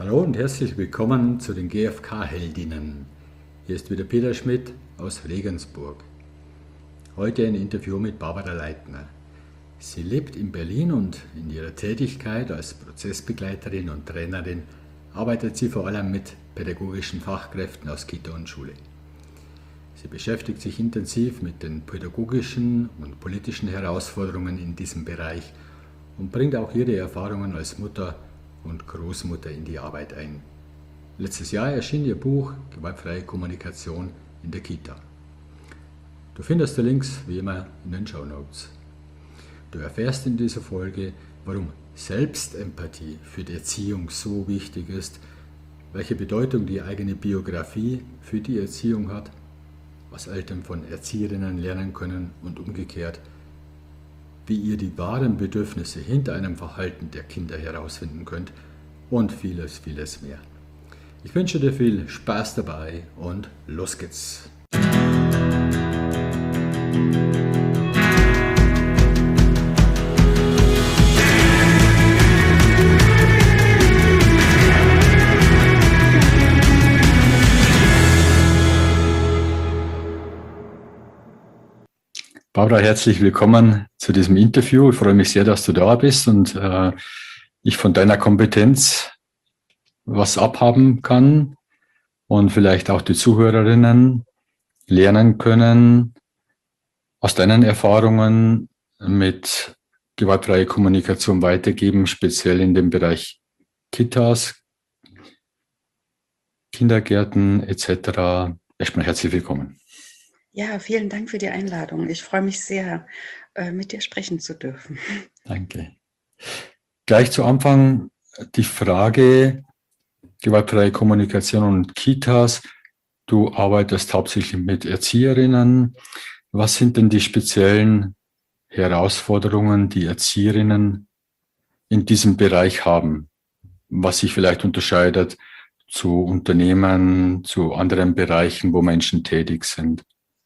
Hallo und herzlich willkommen zu den GfK-Heldinnen. Hier ist wieder Peter Schmidt aus Regensburg. Heute ein Interview mit Barbara Leitner. Sie lebt in Berlin und in ihrer Tätigkeit als Prozessbegleiterin und Trainerin arbeitet sie vor allem mit pädagogischen Fachkräften aus Kita und Schule. Sie beschäftigt sich intensiv mit den pädagogischen und politischen Herausforderungen in diesem Bereich und bringt auch ihre Erfahrungen als Mutter und Großmutter in die Arbeit ein. Letztes Jahr erschien ihr Buch Gewaltfreie Kommunikation in der Kita. Du findest die Links wie immer in den Shownotes. Du erfährst in dieser Folge, warum Selbstempathie für die Erziehung so wichtig ist, welche Bedeutung die eigene Biografie für die Erziehung hat, was Eltern von Erzieherinnen lernen können und umgekehrt, wie ihr die wahren Bedürfnisse hinter einem Verhalten der Kinder herausfinden könnt und vieles, vieles mehr. Ich wünsche dir viel Spaß dabei und los geht's! Barbara, herzlich willkommen zu diesem Interview. Ich freue mich sehr, dass du da bist und ich von deiner Kompetenz was abhaben kann und vielleicht auch die Zuhörerinnen lernen können aus deinen Erfahrungen mit gewaltfreier Kommunikation weitergeben, speziell in dem Bereich Kitas, Kindergärten etc. Erstmal herzlich willkommen. Ja, vielen Dank für die Einladung. Ich freue mich sehr, mit dir sprechen zu dürfen. Danke. Gleich zu Anfang die Frage, gewaltfreie Kommunikation und Kitas. Du arbeitest hauptsächlich mit Erzieherinnen. Was sind denn die speziellen Herausforderungen, die Erzieherinnen in diesem Bereich haben? Was sich vielleicht unterscheidet zu Unternehmen, zu anderen Bereichen, wo Menschen tätig sind?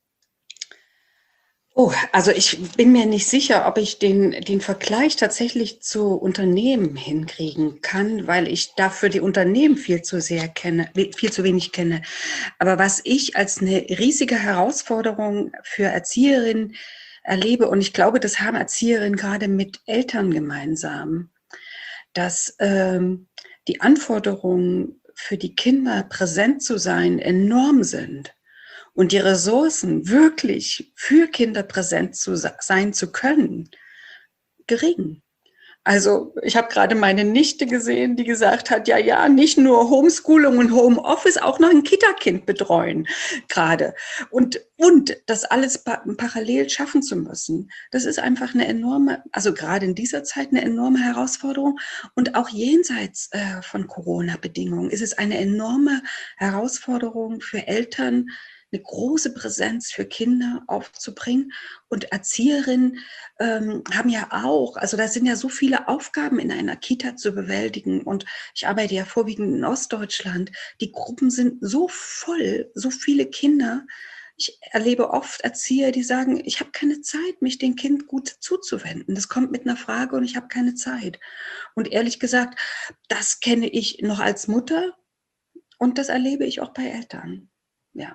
Oh, also ich bin mir nicht sicher, ob ich den Vergleich tatsächlich zu Unternehmen hinkriegen kann, weil ich dafür die Unternehmen viel zu wenig kenne. Aber was ich als eine riesige Herausforderung für Erzieherinnen erlebe, und ich glaube, das haben Erzieherinnen gerade mit Eltern gemeinsam, dass die Anforderungen für die Kinder präsent zu sein enorm sind. Und die Ressourcen, wirklich für Kinder präsent sein zu können, gering. Also ich habe gerade meine Nichte gesehen, die gesagt hat, ja, nicht nur Homeschooling und Homeoffice, auch noch ein Kita-Kind betreuen gerade. Und das alles parallel schaffen zu müssen, das ist einfach eine enorme, also gerade in dieser Zeit eine enorme Herausforderung. Und auch jenseits von Corona-Bedingungen ist es eine enorme Herausforderung für Eltern, eine große Präsenz für Kinder aufzubringen. Und Erzieherinnen haben ja auch, also da sind ja so viele Aufgaben in einer Kita zu bewältigen. Und ich arbeite ja vorwiegend in Ostdeutschland. Die Gruppen sind so voll, so viele Kinder. Ich erlebe oft Erzieher, die sagen, ich habe keine Zeit, mich dem Kind gut zuzuwenden. Das kommt mit einer Frage und ich habe keine Zeit. Und ehrlich gesagt, das kenne ich noch als Mutter und das erlebe ich auch bei Eltern. Ja.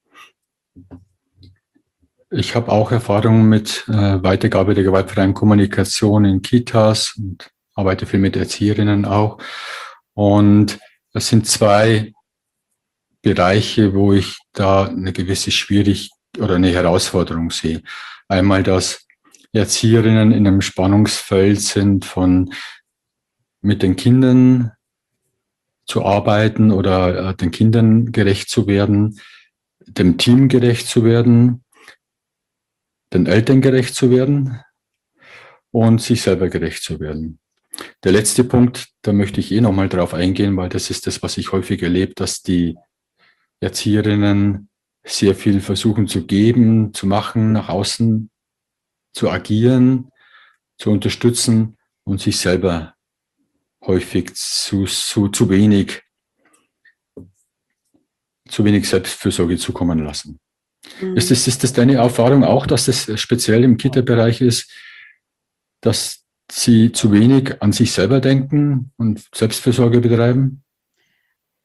Ich habe auch Erfahrungen mit Weitergabe der gewaltfreien Kommunikation in Kitas und arbeite viel mit Erzieherinnen auch. Und das sind zwei Bereiche, wo ich da eine gewisse oder eine Herausforderung sehe. Einmal, dass Erzieherinnen in einem Spannungsfeld sind, von mit den Kindern zu arbeiten oder den Kindern gerecht zu werden, dem Team gerecht zu werden, den Eltern gerecht zu werden und sich selber gerecht zu werden. Der letzte Punkt, da möchte ich nochmal drauf eingehen, weil das ist das, was ich häufig erlebe, dass die Erzieherinnen sehr viel versuchen zu geben, zu machen, nach außen zu agieren, zu unterstützen und sich selber häufig zu wenig Selbstfürsorge zukommen lassen. Mhm. Ist das deine Erfahrung auch, dass das speziell im Kita-Bereich ist, dass sie zu wenig an sich selber denken und Selbstfürsorge betreiben?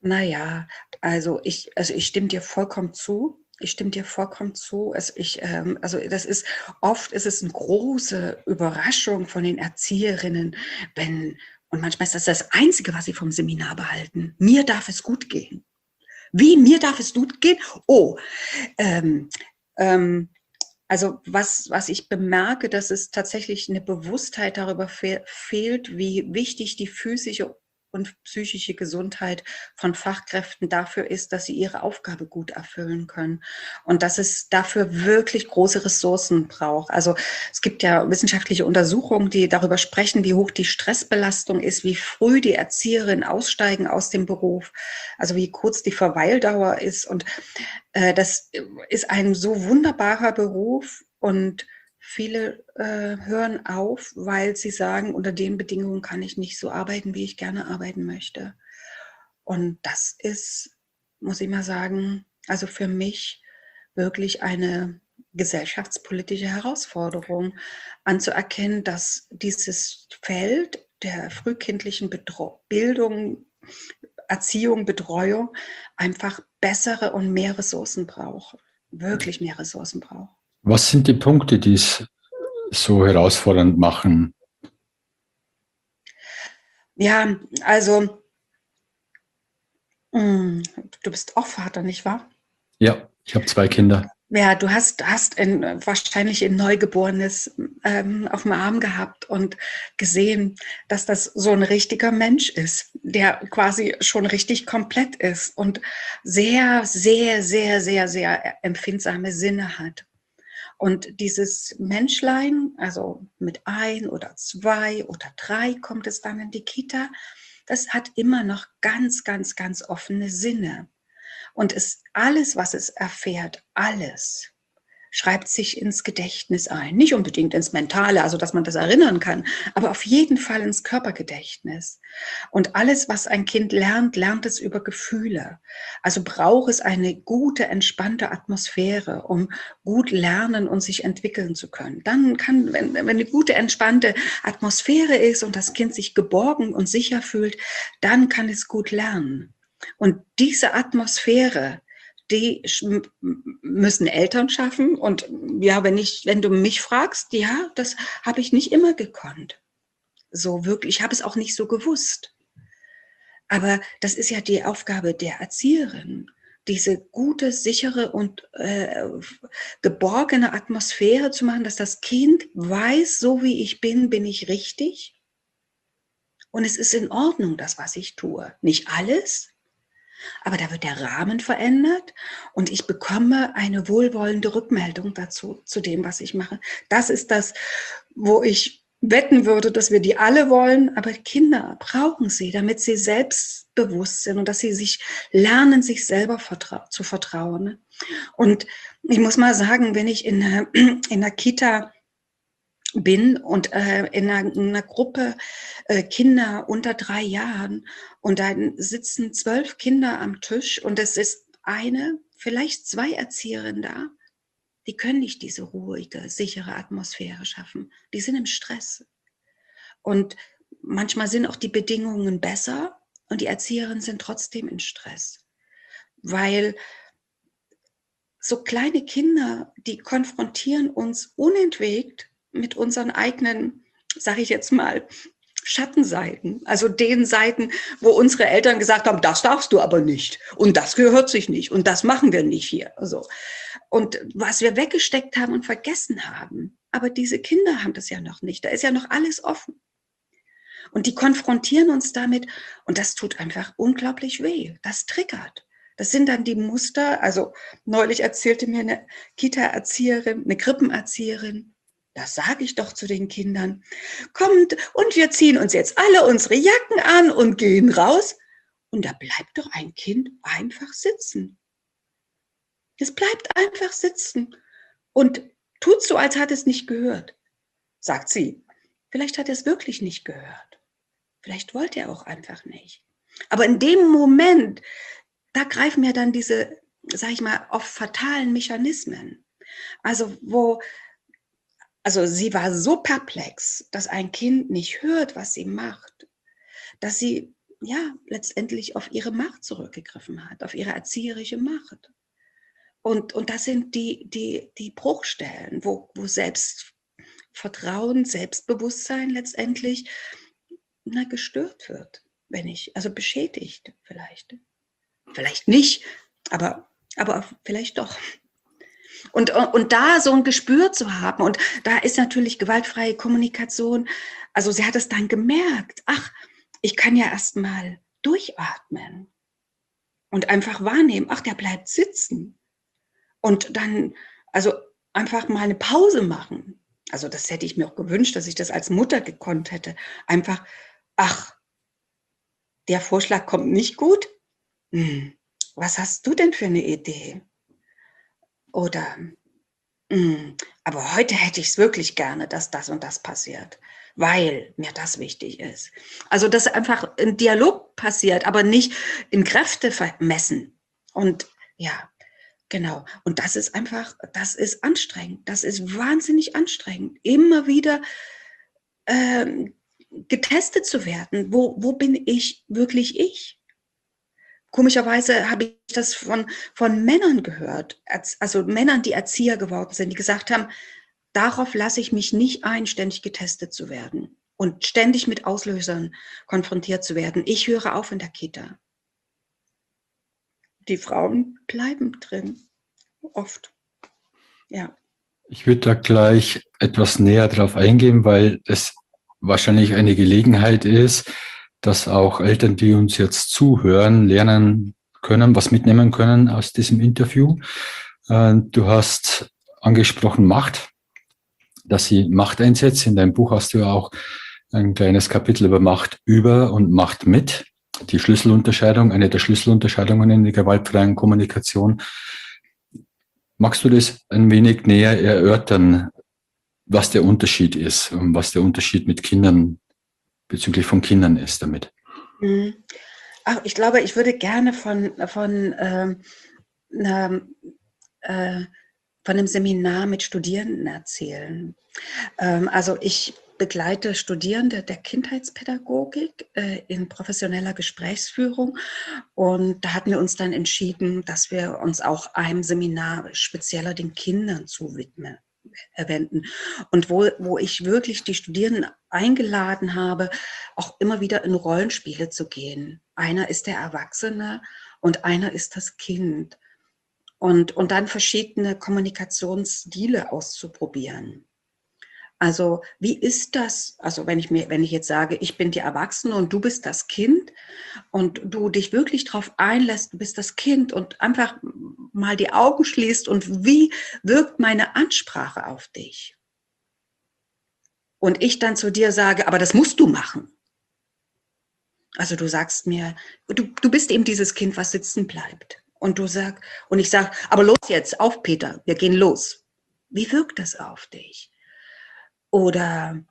Naja, also ich stimme dir vollkommen zu. Ich stimme dir vollkommen zu. Also das ist oft ist es eine große Überraschung von den Erzieherinnen, wenn, und manchmal ist das das Einzige, was sie vom Seminar behalten. Mir darf es gut gehen. Wie, mir darf es gut gehen? Oh, ähm, ähm, also was ich bemerke, dass es tatsächlich eine Bewusstheit darüber fehlt, wie wichtig die physische und psychische Gesundheit von Fachkräften dafür ist, dass sie ihre Aufgabe gut erfüllen können und dass es dafür wirklich große Ressourcen braucht. Also es gibt ja wissenschaftliche Untersuchungen, die darüber sprechen, wie hoch die Stressbelastung ist, wie früh die Erzieherinnen aussteigen aus dem Beruf, also wie kurz die Verweildauer ist. Und das ist ein so wunderbarer Beruf und viele hören auf, weil sie sagen, unter den Bedingungen kann ich nicht so arbeiten, wie ich gerne arbeiten möchte. Und das ist, muss ich mal sagen, also für mich wirklich eine gesellschaftspolitische Herausforderung anzuerkennen, dass dieses Feld der frühkindlichen Bildung, Erziehung, Betreuung einfach bessere und mehr Ressourcen braucht, wirklich mehr Ressourcen braucht. Was sind die Punkte, die es so herausfordernd machen? Ja, also du bist auch Vater, nicht wahr? Ja, ich habe 2 Kinder. Ja, du hast wahrscheinlich ein Neugeborenes auf dem Arm gehabt und gesehen, dass das so ein richtiger Mensch ist, der quasi schon richtig komplett ist und sehr, sehr, sehr, sehr, sehr empfindsame Sinne hat. Und dieses Menschlein, also mit 1 oder 2 oder 3 kommt es dann in die Kita, das hat immer noch ganz, ganz, ganz offene Sinne. Und alles, was es erfährt, alles schreibt sich ins Gedächtnis ein. Nicht unbedingt ins Mentale, also dass man das erinnern kann, aber auf jeden Fall ins Körpergedächtnis. Und alles, was ein Kind lernt, lernt es über Gefühle. Also braucht es eine gute, entspannte Atmosphäre, um gut lernen und sich entwickeln zu können. Dann kann, wenn eine gute, entspannte Atmosphäre ist und das Kind sich geborgen und sicher fühlt, dann kann es gut lernen. Und diese Atmosphäre, die müssen Eltern schaffen. Und ja, wenn du mich fragst, ja, das habe ich nicht immer gekonnt. So wirklich, ich habe es auch nicht so gewusst. Aber das ist ja die Aufgabe der Erzieherin, diese gute, sichere und geborgene Atmosphäre zu machen, dass das Kind weiß, so wie ich bin, bin ich richtig. Und es ist in Ordnung, das, was ich tue. Nicht alles, aber da wird der Rahmen verändert und ich bekomme eine wohlwollende Rückmeldung dazu, zu dem, was ich mache. Das ist das, wo ich wetten würde, dass wir die alle wollen, aber Kinder brauchen sie, damit sie selbstbewusst sind und dass sie sich lernen, sich selber zu vertrauen. Und ich muss mal sagen, wenn ich in der Kita bin und in einer Gruppe Kinder unter 3 Jahren und dann sitzen 12 Kinder am Tisch und es ist eine, vielleicht 2 Erzieherinnen da, die können nicht diese ruhige, sichere Atmosphäre schaffen. Die sind im Stress. Und manchmal sind auch die Bedingungen besser und die Erzieherinnen sind trotzdem in Stress. Weil so kleine Kinder, die konfrontieren uns unentwegt mit unseren eigenen, sage ich jetzt mal, Schattenseiten, also den Seiten, wo unsere Eltern gesagt haben, das darfst du aber nicht und das gehört sich nicht und das machen wir nicht hier. Also, und was wir weggesteckt haben und vergessen haben, aber diese Kinder haben das ja noch nicht, da ist ja noch alles offen. Und die konfrontieren uns damit und das tut einfach unglaublich weh, das triggert. Das sind dann die Muster, also neulich erzählte mir eine Kita-Erzieherin, eine Krippenerzieherin, das sage ich doch zu den Kindern, kommt und wir ziehen uns jetzt alle unsere Jacken an und gehen raus. Und da bleibt doch ein Kind einfach sitzen. Es bleibt einfach sitzen und tut so, als hat es nicht gehört, sagt sie. Vielleicht hat er es wirklich nicht gehört. Vielleicht wollte er auch einfach nicht. Aber in dem Moment, da greifen ja dann diese, sag ich mal, oft fatalen Mechanismen. Also sie war so perplex, dass ein Kind nicht hört, was sie macht, dass sie ja, letztendlich auf ihre Macht zurückgegriffen hat, auf ihre erzieherische Macht. Und das sind die Bruchstellen, wo Selbstvertrauen, Selbstbewusstsein letztendlich gestört wird, also beschädigt vielleicht. Vielleicht nicht, aber vielleicht doch. Und da so ein Gespür zu haben, und da ist natürlich gewaltfreie Kommunikation, also sie hat es dann gemerkt, ach, ich kann ja erst mal durchatmen und einfach wahrnehmen, ach, der bleibt sitzen. Und dann, also einfach mal eine Pause machen. Also das hätte ich mir auch gewünscht, dass ich das als Mutter gekonnt hätte. Einfach, ach, der Vorschlag kommt nicht gut. Was hast du denn für eine Idee? Oder, aber heute hätte ich es wirklich gerne, dass das und das passiert, weil mir das wichtig ist. Also dass einfach ein Dialog passiert, aber nicht in Kräfte messen. Und ja, genau. Und das ist einfach, das ist anstrengend. Das ist wahnsinnig anstrengend. Immer wieder getestet zu werden. Wo bin ich wirklich ich? Komischerweise habe ich das von Männern gehört. Also Männern, die Erzieher geworden sind, die gesagt haben, darauf lasse ich mich nicht ein, ständig getestet zu werden und ständig mit Auslösern konfrontiert zu werden. Ich höre auf in der Kita. Die Frauen bleiben drin. Oft. Ja. Ich würde da gleich etwas näher drauf eingehen, weil es wahrscheinlich eine Gelegenheit ist, dass auch Eltern, die uns jetzt zuhören, lernen können, was mitnehmen können aus diesem Interview. Du hast angesprochen Macht, dass sie Macht einsetzt. In deinem Buch hast du ja auch ein kleines Kapitel über Macht über und Macht mit. Die Schlüsselunterscheidung, eine der Schlüsselunterscheidungen in der gewaltfreien Kommunikation. Magst du das ein wenig näher erörtern, was der Unterschied ist und was der Unterschied mit Kindern, bezüglich von Kindern ist damit? Ach, ich glaube, ich würde gerne von einem Seminar mit Studierenden erzählen. Also ich begleite Studierende der Kindheitspädagogik in professioneller Gesprächsführung, und da hatten wir uns dann entschieden, dass wir uns auch einem Seminar spezieller den Kindern zuwidmen. Und wo ich wirklich die Studierenden eingeladen habe, auch immer wieder in Rollenspiele zu gehen. Einer ist der Erwachsene und einer ist das Kind. Und dann verschiedene Kommunikationsstile auszuprobieren. Also wie ist das, also wenn ich jetzt sage, ich bin die Erwachsene und du bist das Kind und du dich wirklich darauf einlässt, du bist das Kind und einfach mal die Augen schließt, und wie wirkt meine Ansprache auf dich? Und ich dann zu dir sage, aber das musst du machen. Also du sagst mir, du bist eben dieses Kind, was sitzen bleibt. Und ich sage, aber los jetzt, auf Peter, wir gehen los. Wie wirkt das auf dich? Oder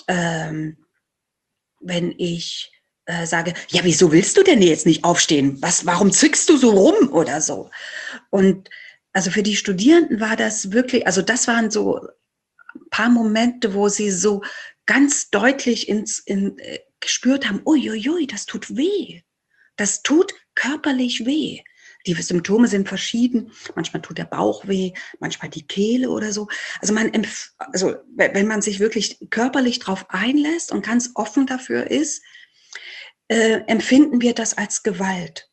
wenn ich sage, ja, wieso willst du denn jetzt nicht aufstehen? Warum zwickst du so rum oder so? Und also für die Studierenden war das wirklich, also das waren so ein paar Momente, wo sie so ganz deutlich gespürt haben, uiuiui, das tut weh. Das tut körperlich weh. Die Symptome sind verschieden. Manchmal tut der Bauch weh, manchmal die Kehle oder so. Also wenn man sich wirklich körperlich drauf einlässt und ganz offen dafür ist, empfinden wir das als Gewalt.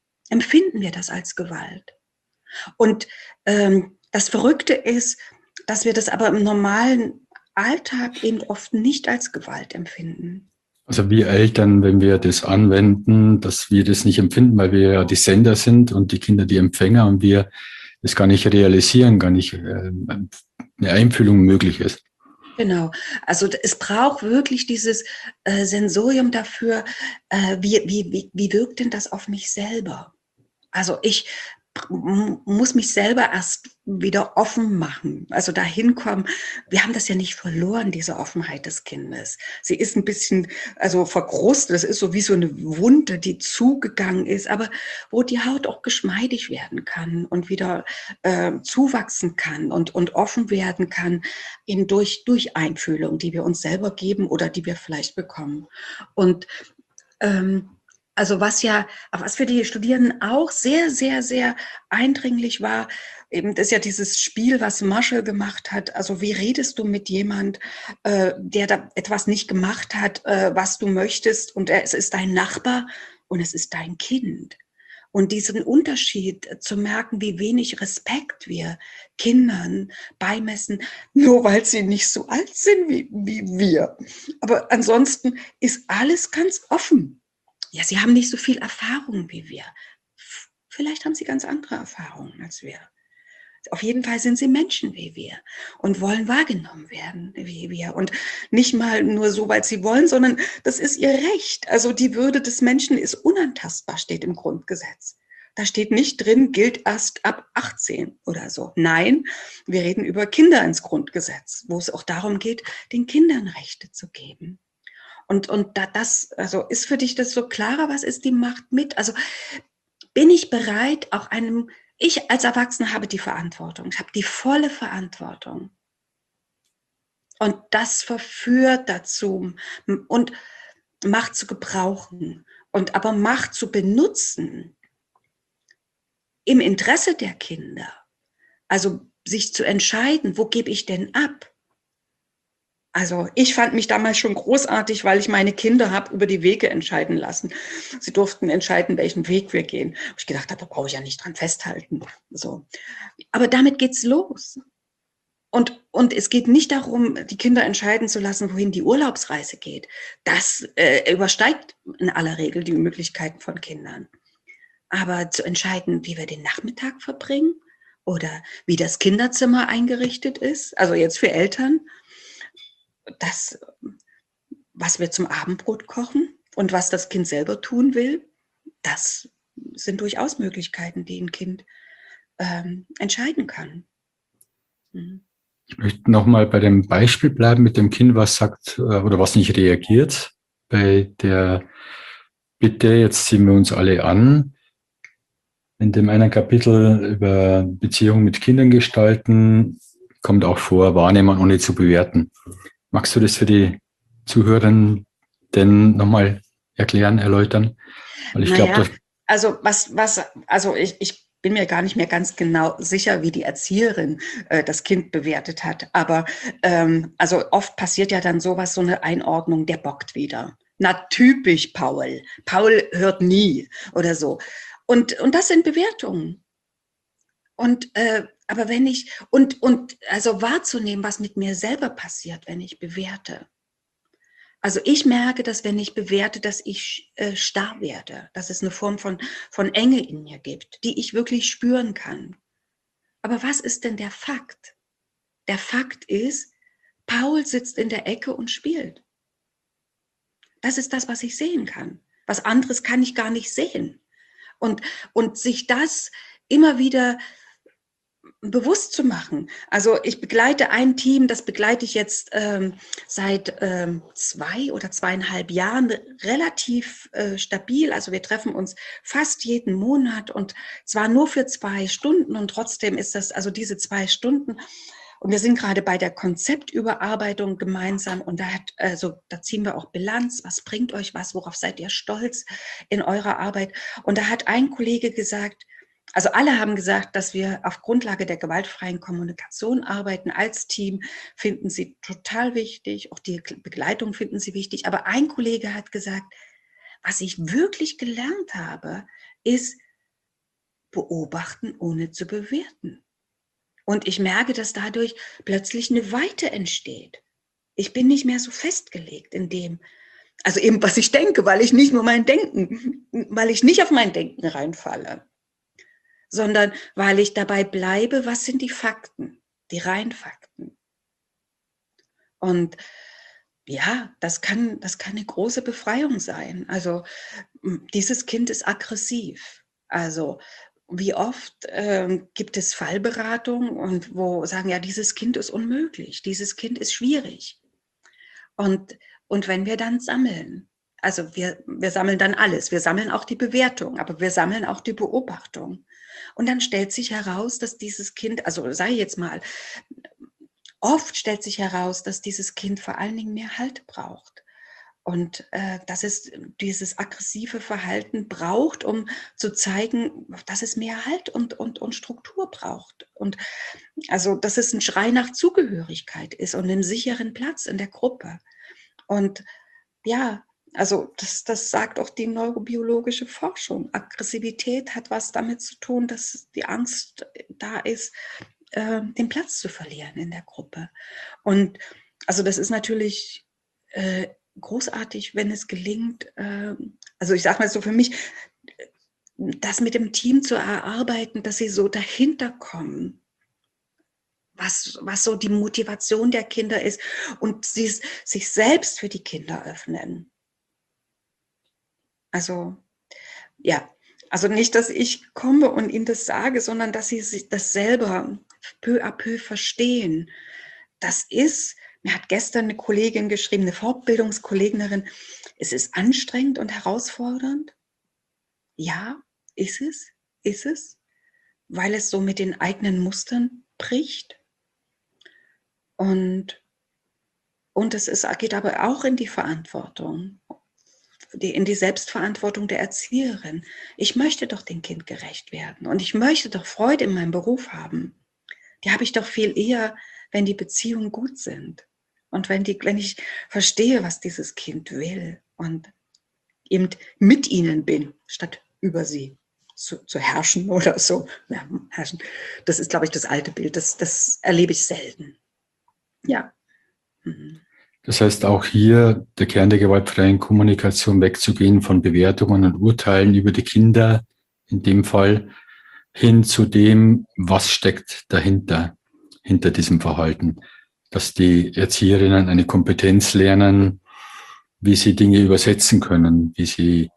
Und das Verrückte ist, dass wir das aber im normalen Alltag eben oft nicht als Gewalt empfinden. Also wir Eltern, wenn wir das anwenden, dass wir das nicht empfinden, weil wir ja die Sender sind und die Kinder die Empfänger und wir das gar nicht realisieren, gar nicht eine Einfühlung möglich ist. Genau, also es braucht wirklich dieses Sensorium dafür, wie wirkt denn das auf mich selber? Also ich muss mich selber erst wieder offen machen, also dahin kommen. Wir haben das ja nicht verloren, diese Offenheit des Kindes. Sie ist ein bisschen, also verkrustet, das ist so wie so eine Wunde, die zugegangen ist, aber wo die Haut auch geschmeidig werden kann und wieder zuwachsen kann und offen werden kann, eben durch Einfühlung, die wir uns selber geben oder die wir vielleicht bekommen. Und Also was für die Studierenden auch sehr, sehr, sehr eindringlich war, eben das ist ja dieses Spiel, was Marshall gemacht hat. Also wie redest du mit jemand, der da etwas nicht gemacht hat, was du möchtest, und es ist dein Nachbar und es ist dein Kind. Und diesen Unterschied zu merken, wie wenig Respekt wir Kindern beimessen, nur weil sie nicht so alt sind wie wir. Aber ansonsten ist alles ganz offen. Ja, sie haben nicht so viel Erfahrung wie wir. Vielleicht haben sie ganz andere Erfahrungen als wir. Auf jeden Fall sind sie Menschen wie wir und wollen wahrgenommen werden wie wir. Und nicht mal nur so, weil sie wollen, sondern das ist ihr Recht. Also die Würde des Menschen ist unantastbar, steht im Grundgesetz. Da steht nicht drin, gilt erst ab 18 oder so. Nein, wir reden über Kinder ins Grundgesetz, wo es auch darum geht, den Kindern Rechte zu geben. Und das, also ist für dich das so klarer, was ist die Macht mit? Also bin ich bereit, auch ich als Erwachsene habe die Verantwortung, ich habe die volle Verantwortung. Und das verführt dazu, und Macht zu gebrauchen, und aber Macht zu benutzen im Interesse der Kinder. Also sich zu entscheiden, wo gebe ich denn ab? Also ich fand mich damals schon großartig, weil ich meine Kinder habe über die Wege entscheiden lassen. Sie durften entscheiden, welchen Weg wir gehen. Ich gedacht habe, da brauche ich ja nicht dran festhalten. So. Aber damit geht's los. Und es geht nicht darum, die Kinder entscheiden zu lassen, wohin die Urlaubsreise geht. Das übersteigt in aller Regel die Möglichkeiten von Kindern. Aber zu entscheiden, wie wir den Nachmittag verbringen oder wie das Kinderzimmer eingerichtet ist, also jetzt für Eltern, das, was wir zum Abendbrot kochen und was das Kind selber tun will, das sind durchaus Möglichkeiten, die ein Kind entscheiden kann. Mhm. Ich möchte nochmal bei dem Beispiel bleiben mit dem Kind, was sagt oder was nicht reagiert. Bei der Bitte, jetzt ziehen wir uns alle an. In dem einen Kapitel über Beziehungen mit Kindern gestalten kommt auch vor, wahrnehmen ohne zu bewerten. Magst du das für die Zuhörerinnen denn nochmal erklären, erläutern? Weil ich glaube, also ich bin mir gar nicht mehr ganz genau sicher, wie die Erzieherin das Kind bewertet hat. Aber also oft passiert ja dann sowas, so eine Einordnung, der bockt wieder. Na, typisch Paul. Paul hört nie oder so. Und das sind Bewertungen. Aber wenn ich, also wahrzunehmen, was mit mir selber passiert, wenn ich bewerte. Also ich merke, dass wenn ich bewerte, dass ich starr werde, dass es eine Form von Enge in mir gibt, die ich wirklich spüren kann. Aber was ist denn der Fakt? Der Fakt ist, Paul sitzt in der Ecke und spielt. Das ist das, was ich sehen kann. Was anderes kann ich gar nicht sehen. Und sich das immer wieder bewusst zu machen. Also ich begleite ein Team, das begleite ich jetzt seit 2 oder 2,5 Jahren relativ stabil. Also wir treffen uns fast jeden Monat und zwar nur für 2 Stunden und trotzdem ist das, also diese 2 Stunden, und wir sind gerade bei der Konzeptüberarbeitung gemeinsam und da ziehen wir auch Bilanz. Was bringt euch was? Worauf seid ihr stolz in eurer Arbeit? Und da hat ein Kollege gesagt, also alle haben gesagt, dass wir auf Grundlage der gewaltfreien Kommunikation arbeiten als Team, finden sie total wichtig, auch die Begleitung finden sie wichtig. Aber ein Kollege hat gesagt, was ich wirklich gelernt habe, ist beobachten, ohne zu bewerten. Und ich merke, dass dadurch plötzlich eine Weite entsteht. Ich bin nicht mehr so festgelegt in dem, also eben was ich denke, weil ich nicht auf mein Denken reinfalle, sondern weil ich dabei bleibe, was sind die Fakten, die reinen Fakten. Und ja, das kann eine große Befreiung sein. Also dieses Kind ist aggressiv. Also wie oft gibt es Fallberatung und wo sagen, ja, dieses Kind ist unmöglich, dieses Kind ist schwierig. Und wenn wir dann sammeln, also wir sammeln dann alles, wir sammeln auch die Bewertung, aber wir sammeln auch die Beobachtung. Und dann stellt sich heraus, dass dieses Kind, also sei jetzt mal, oft stellt sich heraus, dass dieses Kind vor allen Dingen mehr Halt braucht. Und dass es dieses aggressive Verhalten braucht, um zu zeigen, dass es mehr Halt und Struktur braucht. Und also, dass es ein Schrei nach Zugehörigkeit ist und einem sicheren Platz in der Gruppe. Und ja, also das sagt auch die neurobiologische Forschung. Aggressivität hat was damit zu tun, dass die Angst da ist, den Platz zu verlieren in der Gruppe. Und also das ist natürlich großartig, wenn es gelingt, also ich sage mal so für mich, das mit dem Team zu erarbeiten, dass sie so dahinter kommen, was so die Motivation der Kinder ist und sie sich selbst für die Kinder öffnen. Also ja, also nicht, dass ich komme und ihnen das sage, sondern dass sie sich das selber peu à peu verstehen. Das ist, mir hat gestern eine Kollegin geschrieben, eine Fortbildungskollegin, es ist anstrengend und herausfordernd. Ja, ist es, weil es so mit den eigenen Mustern bricht. Und geht aber auch in die Verantwortung, in die Selbstverantwortung der Erzieherin. Ich möchte doch dem Kind gerecht werden und ich möchte doch Freude in meinem Beruf haben. Die habe ich doch viel eher, wenn die Beziehungen gut sind und wenn ich verstehe, was dieses Kind will und eben mit ihnen bin, statt über sie zu herrschen oder so. Ja, herrschen. Das ist, glaube ich, das alte Bild. Das erlebe ich selten. Ja. Mhm. Das heißt, auch hier der Kern der gewaltfreien Kommunikation, wegzugehen von Bewertungen und Urteilen über die Kinder, in dem Fall, hin zu dem, was steckt dahinter, hinter diesem Verhalten. Dass die Erzieherinnen eine Kompetenz lernen, wie sie Dinge übersetzen können, wie sie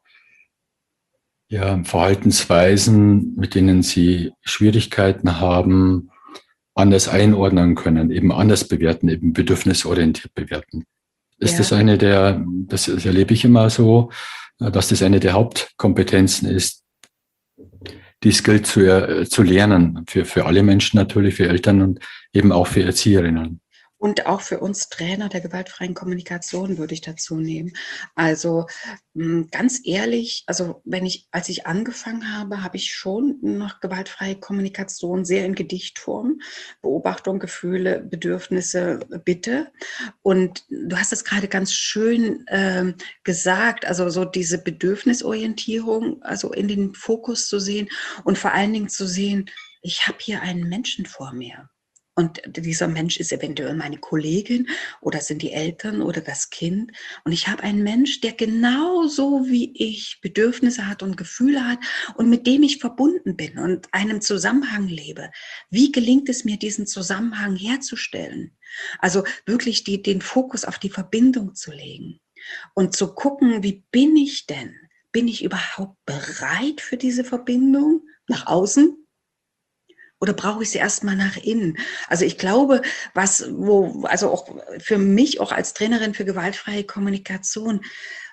Verhaltensweisen, mit denen sie Schwierigkeiten haben, anders einordnen können, eben anders bewerten, eben bedürfnisorientiert bewerten. Ist das das erlebe ich immer so, dass das eine der Hauptkompetenzen ist, die es gilt zu lernen, für alle Menschen natürlich, für Eltern und eben auch für Erzieherinnen. Und auch für uns Trainer der gewaltfreien Kommunikation würde ich dazu nehmen. Also ganz ehrlich, also als ich angefangen habe, habe ich schon noch gewaltfreie Kommunikation sehr in Gedichtform, Beobachtung, Gefühle, Bedürfnisse, Bitte. Und du hast es gerade ganz schön gesagt, also so diese Bedürfnisorientierung, also in den Fokus zu sehen und vor allen Dingen zu sehen, ich habe hier einen Menschen vor mir. Und dieser Mensch ist eventuell meine Kollegin oder sind die Eltern oder das Kind. Und ich habe einen Mensch, der genauso wie ich Bedürfnisse hat und Gefühle hat und mit dem ich verbunden bin und einem Zusammenhang lebe. Wie gelingt es mir, diesen Zusammenhang herzustellen? Also wirklich den Fokus auf die Verbindung zu legen und zu gucken, wie bin ich denn? Bin ich überhaupt bereit für diese Verbindung nach außen? Oder brauche ich sie erstmal nach innen? Also ich glaube, also auch für mich, auch als Trainerin für gewaltfreie Kommunikation,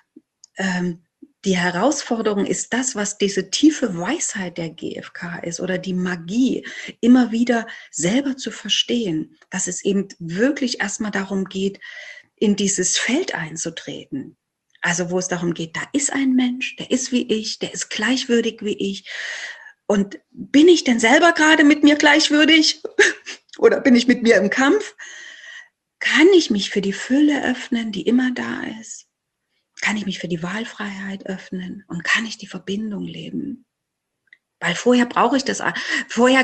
die Herausforderung ist das, was diese tiefe Weisheit der GfK ist oder die Magie, immer wieder selber zu verstehen, dass es eben wirklich erstmal darum geht, in dieses Feld einzutreten. Also wo es darum geht, da ist ein Mensch, der ist wie ich, der ist gleichwürdig wie ich. Und bin ich denn selber gerade mit mir gleichwürdig? Oder bin ich mit mir im Kampf? Kann ich mich für die Fülle öffnen, die immer da ist? Kann ich mich für die Wahlfreiheit öffnen? Und kann ich die Verbindung leben? Weil vorher brauche ich das. Vorher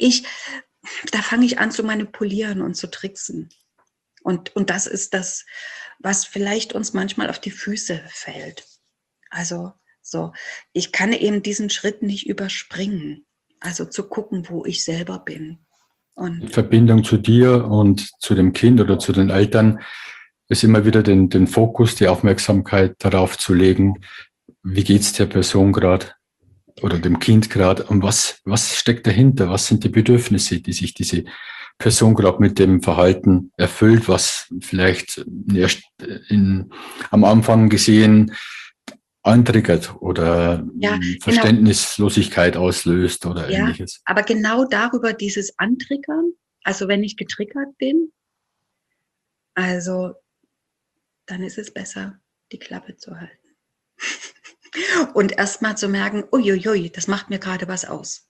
da fange ich an zu manipulieren und zu tricksen. Und das ist das, was vielleicht uns manchmal auf die Füße fällt. Also so, ich kann eben diesen Schritt nicht überspringen. Also zu gucken, wo ich selber bin. Und die Verbindung zu dir und zu dem Kind oder zu den Eltern ist immer wieder den Fokus, die Aufmerksamkeit darauf zu legen, wie geht's der Person gerade oder dem Kind gerade und was steckt dahinter, was sind die Bedürfnisse, die sich diese Person gerade mit dem Verhalten erfüllt, was vielleicht erst am Anfang gesehen antriggert oder ja, genau. Verständnislosigkeit auslöst oder Ja, ähnliches. aber genau darüber dieses Antriggern, also wenn ich getriggert bin, also dann ist es besser. die Klappe zu halten. Und erstmal zu merken, uiuiui, das macht mir gerade was aus.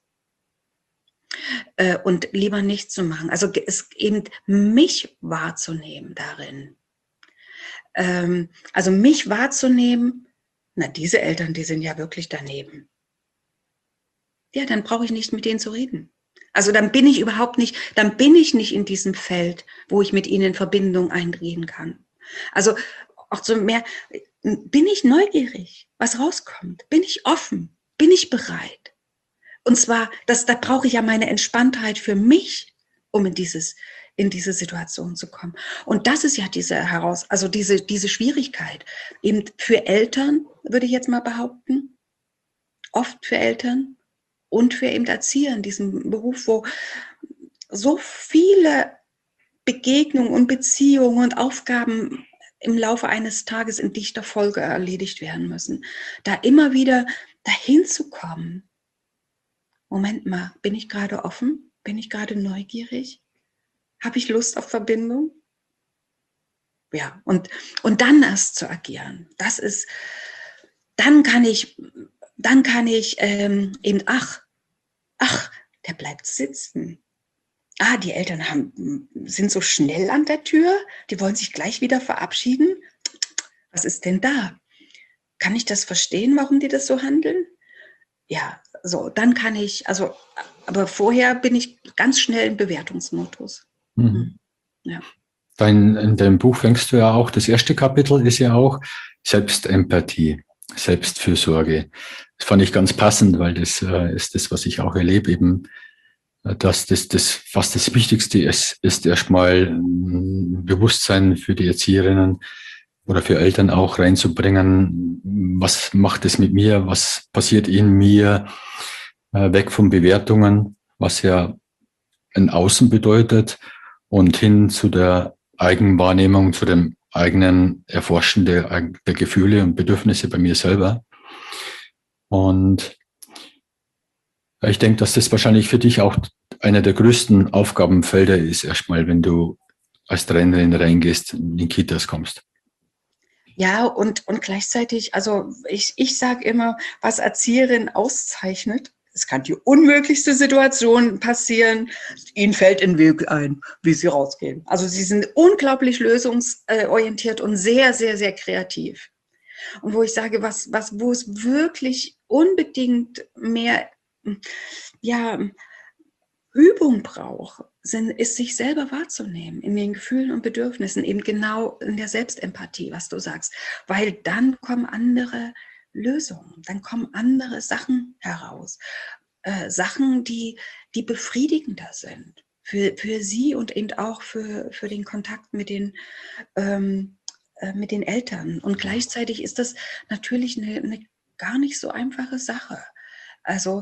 Und lieber nicht zu machen. Also es eben mich wahrzunehmen darin. Also mich wahrzunehmen, na, diese Eltern, die sind ja wirklich daneben. Ja, dann brauche ich nicht mit denen zu reden. Also dann bin ich nicht in diesem Feld, wo ich mit ihnen in Verbindung eingehen kann. Also auch so mehr, bin ich neugierig, was rauskommt? Bin ich offen? Bin ich bereit? Und zwar, da brauche ich ja meine Entspanntheit für mich, um in diese Situation zu kommen. Und das ist ja diese Schwierigkeit. Eben für Eltern, würde ich jetzt mal behaupten, oft für Eltern und für eben Erzieher in diesem Beruf, wo so viele Begegnungen und Beziehungen und Aufgaben im Laufe eines Tages in dichter Folge erledigt werden müssen. Da immer wieder dahin zu kommen. Moment mal, bin ich gerade offen? Bin ich gerade neugierig? Habe ich Lust auf Verbindung? Ja, und dann erst zu agieren. Dann kann ich eben, der bleibt sitzen. Die Eltern sind so schnell an der Tür, die wollen sich gleich wieder verabschieden. Was ist denn da? Kann ich das verstehen, warum die das so handeln? Ja, so, dann kann ich, aber vorher bin ich ganz schnell im Bewertungsmodus. Mhm. Ja. In deinem Buch fängst du ja auch, das erste Kapitel ist ja auch Selbstempathie, Selbstfürsorge. Das fand ich ganz passend, weil das ist das, was ich auch erlebe, eben, dass was das Wichtigste ist erstmal ein Bewusstsein für die Erzieherinnen oder für Eltern auch reinzubringen. Was macht es mit mir? Was passiert in mir? Weg von Bewertungen, was ja ein Außen bedeutet, und hin zu der Eigenwahrnehmung, zu dem eigenen Erforschen der Gefühle und Bedürfnisse bei mir selber. Und ich denke, dass das wahrscheinlich für dich auch einer der größten Aufgabenfelder ist, erstmal, wenn du als Trainerin reingehst, in die Kitas kommst. Ja, und gleichzeitig, also ich sage immer, was Erzieherin auszeichnet, es kann die unmöglichste Situation passieren, ihnen fällt ein Weg ein, wie sie rausgehen. Also sie sind unglaublich lösungsorientiert und sehr, sehr, sehr kreativ. Und wo ich sage, wo es wirklich unbedingt mehr, ja, Übung braucht, ist sich selber wahrzunehmen in den Gefühlen und Bedürfnissen, eben genau in der Selbstempathie, was du sagst, weil dann kommen andere Lösungen, dann kommen andere Sachen heraus, Sachen, die befriedigender sind für sie und eben auch für den Kontakt mit den Eltern. Und gleichzeitig ist das natürlich eine gar nicht so einfache Sache. Also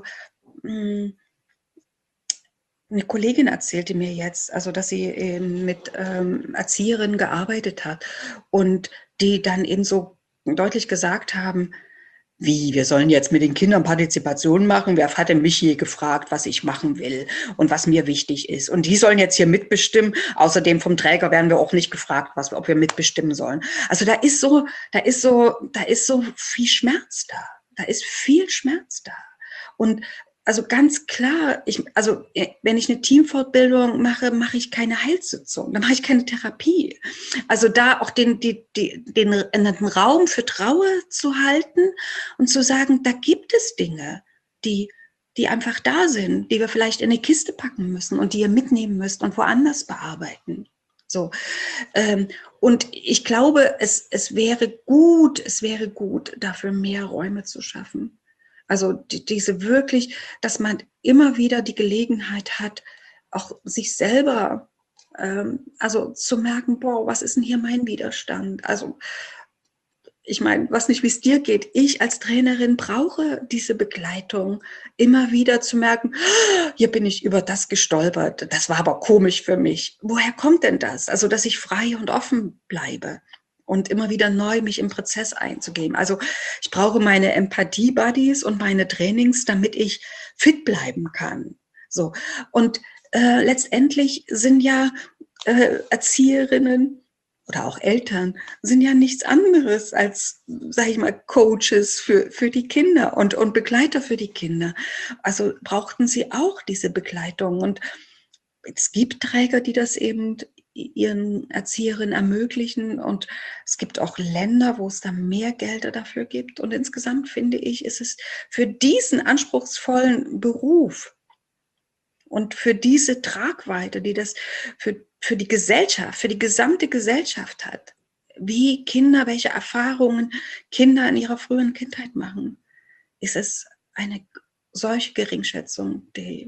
eine Kollegin erzählte mir jetzt, also dass sie eben mit Erzieherinnen gearbeitet hat und die dann eben so deutlich gesagt haben, wie, wir sollen jetzt mit den Kindern Partizipation machen? Wer hat denn mich je gefragt, was ich machen will und was mir wichtig ist? Und die sollen jetzt hier mitbestimmen. Außerdem vom Träger werden wir auch nicht gefragt, ob wir mitbestimmen sollen. Also da ist so viel Schmerz da. Da ist viel Schmerz da. Und also ganz klar, wenn ich eine Teamfortbildung mache, mache ich keine Heilsitzung, dann mache ich keine Therapie. Also da auch den Raum für Trauer zu halten und zu sagen, da gibt es Dinge, die einfach da sind, die wir vielleicht in eine Kiste packen müssen und die ihr mitnehmen müsst und woanders bearbeiten. So. Und ich glaube, es wäre gut, dafür mehr Räume zu schaffen. Also diese wirklich, dass man immer wieder die Gelegenheit hat, auch sich selber zu merken, boah, was ist denn hier mein Widerstand? Also ich meine, was nicht, wie es dir geht. Ich als Trainerin brauche diese Begleitung, immer wieder zu merken, hier bin ich über das gestolpert. Das war aber komisch für mich. Woher kommt denn das? Also, dass ich frei und offen bleibe und immer wieder neu mich im Prozess einzugeben. Also ich brauche meine Empathie-Buddies und meine Trainings, damit ich fit bleiben kann. So. Und letztendlich sind ja Erzieherinnen oder auch Eltern sind ja nichts anderes als, sage ich mal, Coaches für die Kinder und Begleiter für die Kinder. Also brauchten sie auch diese Begleitung. Und es gibt Träger, die das eben ihren Erzieherinnen ermöglichen, und es gibt auch Länder, wo es da mehr Gelder dafür gibt. Und insgesamt finde ich, ist es für diesen anspruchsvollen Beruf und für diese Tragweite, die das für die Gesellschaft, für die gesamte Gesellschaft hat, wie Kinder, welche Erfahrungen Kinder in ihrer frühen Kindheit machen, ist es eine solche Geringschätzung,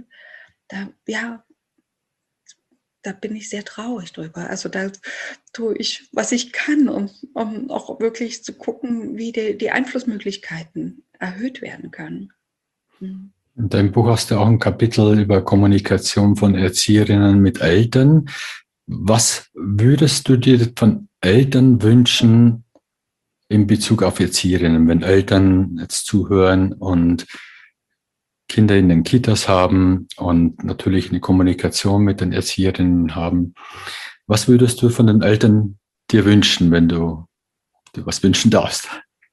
da bin ich sehr traurig drüber. Also da tue ich, was ich kann, um auch wirklich zu gucken, wie die Einflussmöglichkeiten erhöht werden können. In deinem Buch hast du auch ein Kapitel über Kommunikation von Erzieherinnen mit Eltern. Was würdest du dir von Eltern wünschen in Bezug auf Erzieherinnen, wenn Eltern jetzt zuhören und Kinder in den Kitas haben und natürlich eine Kommunikation mit den Erzieherinnen haben? Was würdest du von den Eltern dir wünschen, wenn du dir was wünschen darfst?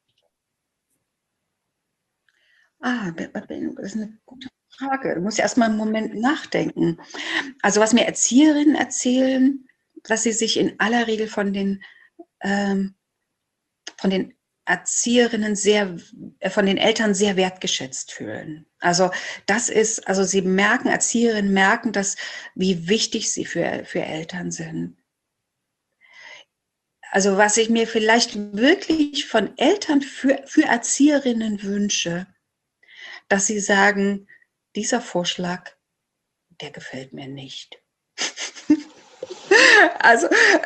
Das ist eine gute Frage. Du musst erst mal einen Moment nachdenken. Also was mir Erzieherinnen erzählen, dass sie sich in aller Regel von den Erzieherinnen von den Eltern sehr wertgeschätzt fühlen. Also sie merken, Erzieherinnen merken, wie wichtig sie für Eltern sind. Also was ich mir vielleicht wirklich von Eltern für Erzieherinnen wünsche, dass sie sagen, dieser Vorschlag, der gefällt mir nicht. Also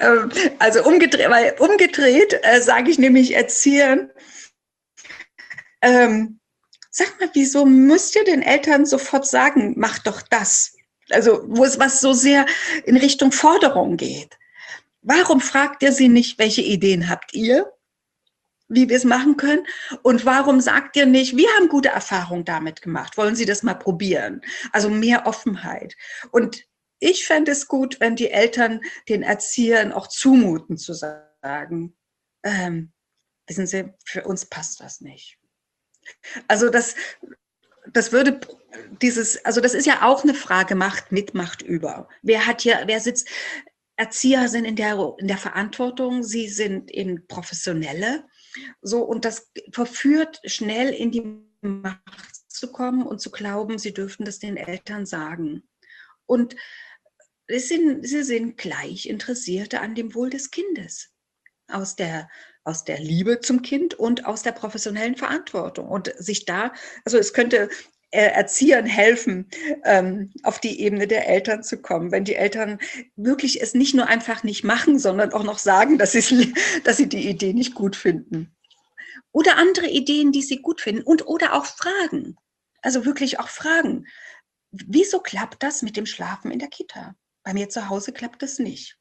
umgedreht sage ich nämlich Erziehern, sag mal, wieso müsst ihr den Eltern sofort sagen, mach doch das? Also was so sehr in Richtung Forderung geht. Warum fragt ihr sie nicht, welche Ideen habt ihr, wie wir es machen können? Und warum sagt ihr nicht, wir haben gute Erfahrungen damit gemacht, wollen Sie das mal probieren? Also mehr Offenheit. Und ich fände es gut, wenn die Eltern den Erziehern auch zumuten zu sagen, wissen Sie, für uns passt das nicht. Also das würde das ist ja auch eine Frage Macht mit, Macht über. Wer sitzt? Erzieher sind in der Verantwortung, sie sind eben Professionelle, so, und das verführt schnell in die Macht zu kommen und zu glauben, sie dürften das den Eltern sagen. Und sie sind gleich Interessierte an dem Wohl des Kindes, aus der Liebe zum Kind und aus der professionellen Verantwortung. Und es könnte Erziehern helfen, auf die Ebene der Eltern zu kommen, wenn die Eltern wirklich es nicht nur einfach nicht machen, sondern auch noch sagen, dass sie die Idee nicht gut finden. Oder andere Ideen, die sie gut finden, oder auch fragen. Also wirklich auch fragen. Wieso klappt das mit dem Schlafen in der Kita? Bei mir zu Hause klappt das nicht.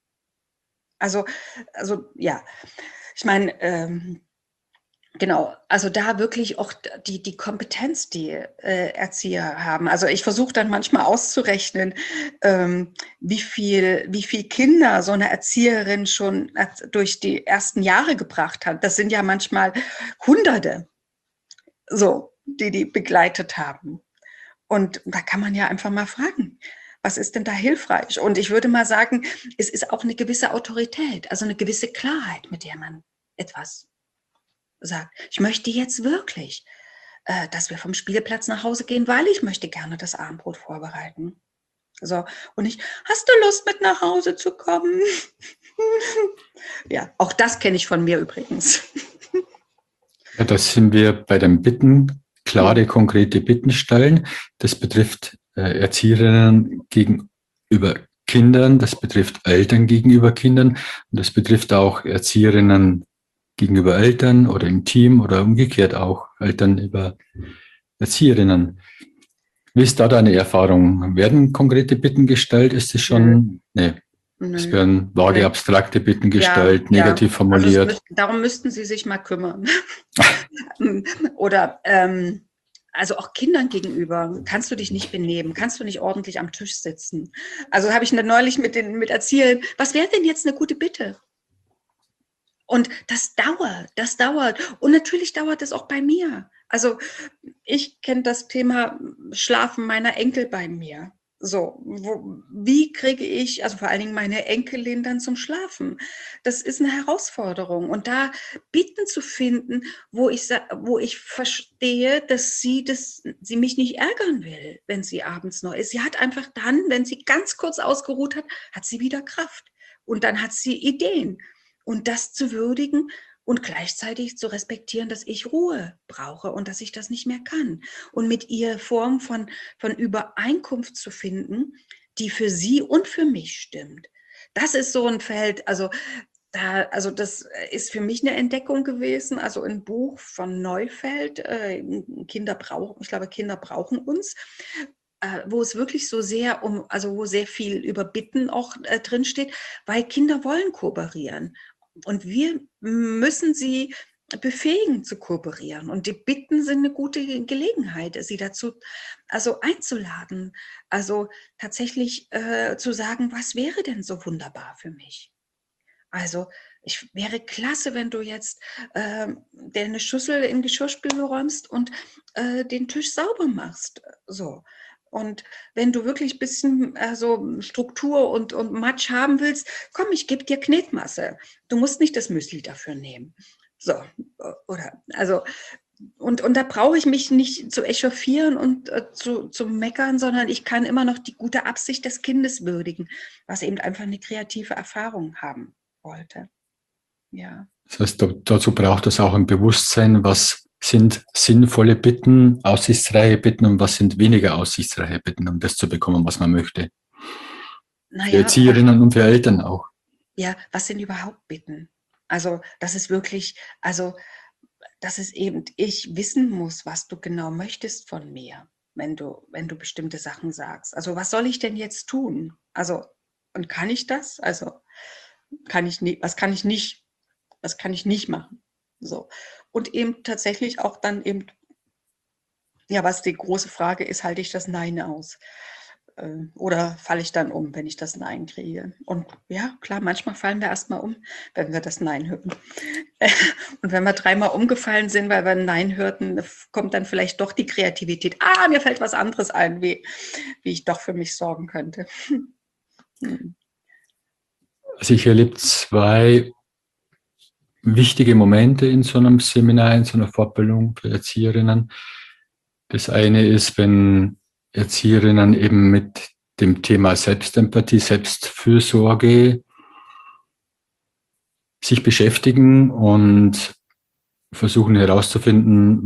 Also ja, ich meine, genau, also da wirklich auch die Kompetenz, die Erzieher haben. Also ich versuche dann manchmal auszurechnen, wie viel Kinder so eine Erzieherin schon durch die ersten Jahre gebracht hat. Das sind ja manchmal Hunderte, so, die begleitet haben. Und da kann man ja einfach mal fragen, was ist denn da hilfreich? Und ich würde mal sagen, es ist auch eine gewisse Autorität, also eine gewisse Klarheit, mit der man etwas sagt. Ich möchte jetzt wirklich, dass wir vom Spielplatz nach Hause gehen, weil ich möchte gerne das Abendbrot vorbereiten. So, und nicht, hast du Lust, mit nach Hause zu kommen? Ja, auch das kenne ich von mir übrigens. Ja, da sind wir bei den Bitten, klare, konkrete Bitten stellen. Das betrifft Erzieherinnen gegenüber Kindern, das betrifft Eltern gegenüber Kindern und das betrifft auch Erzieherinnen gegenüber Eltern oder im Team oder umgekehrt auch Eltern über Erzieherinnen. Wie ist da deine Erfahrung? Werden konkrete Bitten gestellt? Ist es schon? Nee. Es werden vage, abstrakte Bitten gestellt, negativ formuliert. Also darum müssten Sie sich mal kümmern. Oder also auch Kindern gegenüber, kannst du dich nicht benehmen, kannst du nicht ordentlich am Tisch sitzen. Also habe ich neulich mit Erziehern, was wäre denn jetzt eine gute Bitte? Und das dauert, das dauert. Und natürlich dauert es auch bei mir. Also, ich kenne das Thema Schlafen meiner Enkel bei mir. So, wie kriege ich, also vor allen Dingen meine Enkelin dann zum Schlafen? Das ist eine Herausforderung. Und da Bitten zu finden, wo ich verstehe, dass sie mich nicht ärgern will, wenn sie abends noch ist. Sie hat einfach dann, wenn sie ganz kurz ausgeruht hat, hat sie wieder Kraft. Und dann hat sie Ideen. Und das zu würdigen und gleichzeitig zu respektieren, dass ich Ruhe brauche und dass ich das nicht mehr kann. Und mit ihr Form von Übereinkunft zu finden, die für sie und für mich stimmt. Das ist so ein Feld, also das ist für mich eine Entdeckung gewesen, also ein Buch von Neufeld, ich glaube, Kinder brauchen uns, wo es wirklich so sehr also wo sehr viel über Bitten auch drinsteht, weil Kinder wollen kooperieren. Und wir müssen sie befähigen zu kooperieren. Und die Bitten sind eine gute Gelegenheit, sie dazu also einzuladen. Also tatsächlich zu sagen, was wäre denn so wunderbar für mich? Also ich wäre klasse, wenn du jetzt dir eine Schüssel in die Geschirrspüle räumst und den Tisch sauber machst. So. Und wenn du wirklich ein bisschen so Struktur und Matsch haben willst, komm, ich gebe dir Knetmasse. Du musst nicht das Müsli dafür nehmen. So, oder, also, und da brauche ich mich nicht zu echauffieren und zu meckern, sondern ich kann immer noch die gute Absicht des Kindes würdigen, was eben einfach eine kreative Erfahrung haben wollte. Ja. Das heißt, dazu braucht es auch ein Bewusstsein, was sind sinnvolle Bitten, aussichtsreiche Bitten und was sind weniger aussichtsreiche Bitten, um das zu bekommen, was man möchte. Für Naja, Erzieherinnen und für Eltern auch. ja, was sind überhaupt Bitten? Also, das ist wirklich, also, dass es eben ich wissen muss, was du genau möchtest von mir, wenn du bestimmte Sachen sagst. Also, was soll ich denn jetzt tun? Also, und kann ich das? Also, was kann ich nicht machen? So. Und eben tatsächlich auch dann eben, ja, was die große Frage ist, halte ich das Nein aus? Oder falle ich dann um, wenn ich das Nein kriege? Und ja, klar, manchmal fallen wir erstmal um, wenn wir das Nein hören. Und wenn wir dreimal umgefallen sind, weil wir ein Nein hörten, kommt dann vielleicht doch die Kreativität. Ah, mir fällt was anderes ein, wie ich doch für mich sorgen könnte. Hm. Also ich erlebe zwei wichtige Momente in so einem Seminar, in so einer Fortbildung für Erzieherinnen. Das eine ist, wenn Erzieherinnen eben mit dem Thema Selbstempathie, Selbstfürsorge sich beschäftigen und versuchen herauszufinden,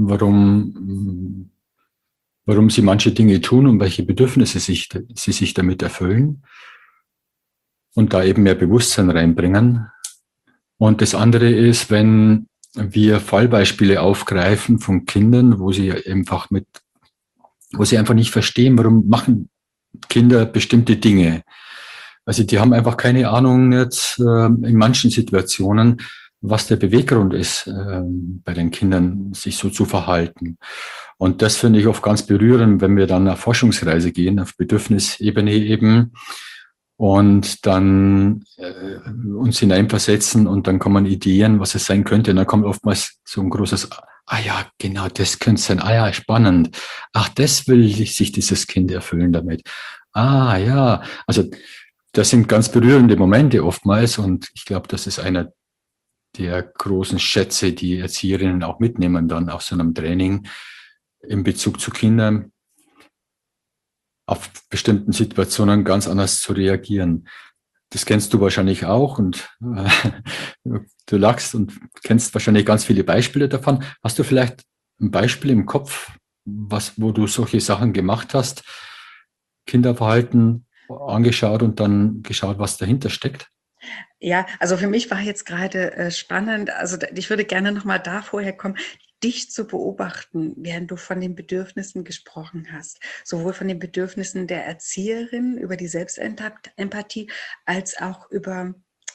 warum sie manche Dinge tun und welche Bedürfnisse sie sich damit erfüllen und da eben mehr Bewusstsein reinbringen. Und das andere ist, wenn wir Fallbeispiele aufgreifen von Kindern, wo sie einfach nicht verstehen, warum machen Kinder bestimmte Dinge. Also die haben einfach keine Ahnung jetzt in manchen Situationen, was der Beweggrund ist, bei den Kindern sich so zu verhalten. Und das finde ich oft ganz berührend, wenn wir dann auf Forschungsreise gehen, auf Bedürfnisebene eben, und dann uns hineinversetzen und dann kommen Ideen, was es sein könnte. Und dann kommt oftmals so ein großes, ah ja, genau, das könnte es sein. Ah ja, spannend. Ach, das will sich dieses Kind erfüllen damit. Ah ja, also das sind ganz berührende Momente oftmals und ich glaube, das ist einer der großen Schätze, die Erzieherinnen auch mitnehmen dann aus so einem Training in Bezug zu Kindern, auf bestimmten Situationen ganz anders zu reagieren. Das kennst du wahrscheinlich auch und du lachst und kennst wahrscheinlich ganz viele Beispiele davon. Hast du vielleicht ein Beispiel im Kopf, wo du solche Sachen gemacht hast, Kinderverhalten angeschaut und dann geschaut, was dahinter steckt? Ja, also für mich war jetzt gerade spannend, also ich würde gerne nochmal da vorher kommen, dich zu beobachten, während du von den Bedürfnissen gesprochen hast. Sowohl von den Bedürfnissen der Erzieherin über die Selbstempathie, als auch über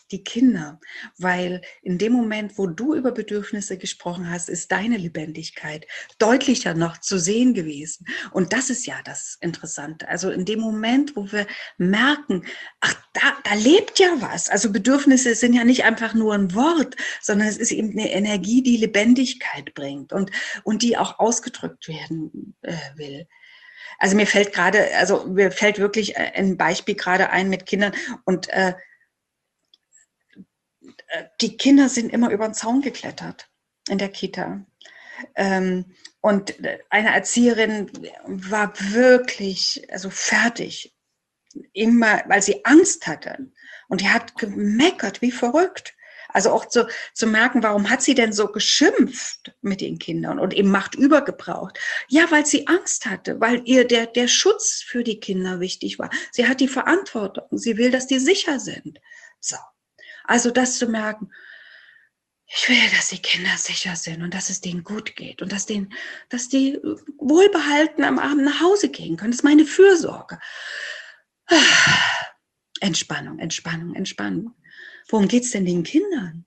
die Kinder, weil in dem Moment, wo du über Bedürfnisse gesprochen hast, ist deine Lebendigkeit deutlicher noch zu sehen gewesen. Und das ist ja das Interessante. Also in dem Moment, wo wir merken, ach, da lebt ja was. Also Bedürfnisse sind ja nicht einfach nur ein Wort, sondern es ist eben eine Energie, die Lebendigkeit bringt und die auch ausgedrückt werden will. Also mir fällt wirklich ein Beispiel gerade ein mit Kindern und die Kinder sind immer über den Zaun geklettert in der Kita. Und eine Erzieherin war wirklich fertig, immer, weil sie Angst hatte. Und die hat gemeckert wie verrückt. Also auch zu merken, warum hat sie denn so geschimpft mit den Kindern und eben Macht übergebraucht? Ja, weil sie Angst hatte, weil ihr der Schutz für die Kinder wichtig war. Sie hat die Verantwortung. Sie will, dass die sicher sind. So. Also das zu merken, ich will, dass die Kinder sicher sind und dass es denen gut geht und dass die wohlbehalten am Abend nach Hause gehen können. Das ist meine Fürsorge. Entspannung, Entspannung, Entspannung. Worum geht es denn den Kindern?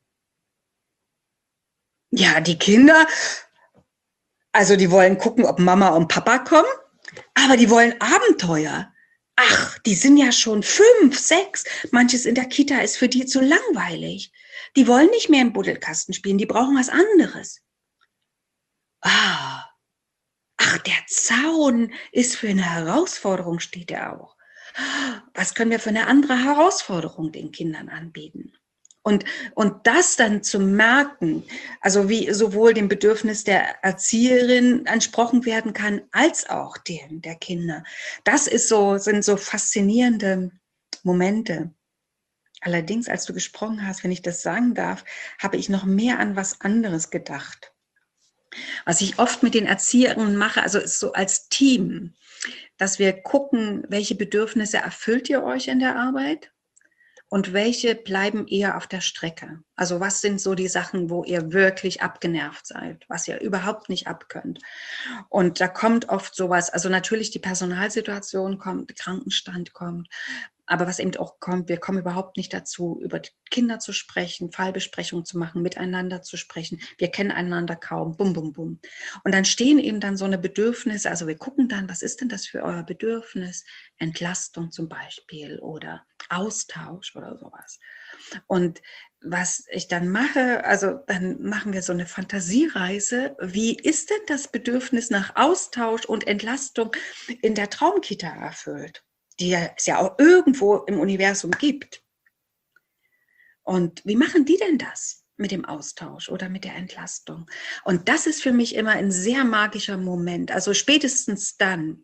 Ja, die Kinder, also die wollen gucken, ob Mama und Papa kommen, aber die wollen Abenteuer. Ach, die sind ja schon 5, 6. Manches in der Kita ist für die zu langweilig. Die wollen nicht mehr im Buddelkasten spielen, die brauchen was anderes. Ach, der Zaun ist für eine Herausforderung, steht ja auch. Was können wir für eine andere Herausforderung den Kindern anbieten? Und das dann zu merken, also wie sowohl dem Bedürfnis der Erzieherin entsprochen werden kann, als auch dem der Kinder. Das sind so faszinierende Momente. Allerdings, als du gesprochen hast, wenn ich das sagen darf, habe ich noch mehr an was anderes gedacht. Was ich oft mit den Erzieherinnen mache, also ist so als Team, dass wir gucken, welche Bedürfnisse erfüllt ihr euch in der Arbeit und welche bleiben eher auf der Strecke. Also was sind so die Sachen, wo ihr wirklich abgenervt seid, was ihr überhaupt nicht abkönnt. Und da kommt oft sowas, also natürlich die Personalsituation kommt, Krankenstand kommt, aber was eben auch kommt, wir kommen überhaupt nicht dazu, über die Kinder zu sprechen, Fallbesprechungen zu machen, miteinander zu sprechen. Wir kennen einander kaum, bum, bum, bum. Und dann stehen eben dann so eine Bedürfnisse, also wir gucken dann, was ist denn das für euer Bedürfnis? Entlastung zum Beispiel oder Austausch oder sowas. Und was ich dann mache, also dann machen wir so eine Fantasiereise. Wie ist denn das Bedürfnis nach Austausch und Entlastung in der Traumkita erfüllt, die es ja auch irgendwo im Universum gibt? Und wie machen die denn das mit dem Austausch oder mit der Entlastung? Und das ist für mich immer ein sehr magischer Moment. Also spätestens dann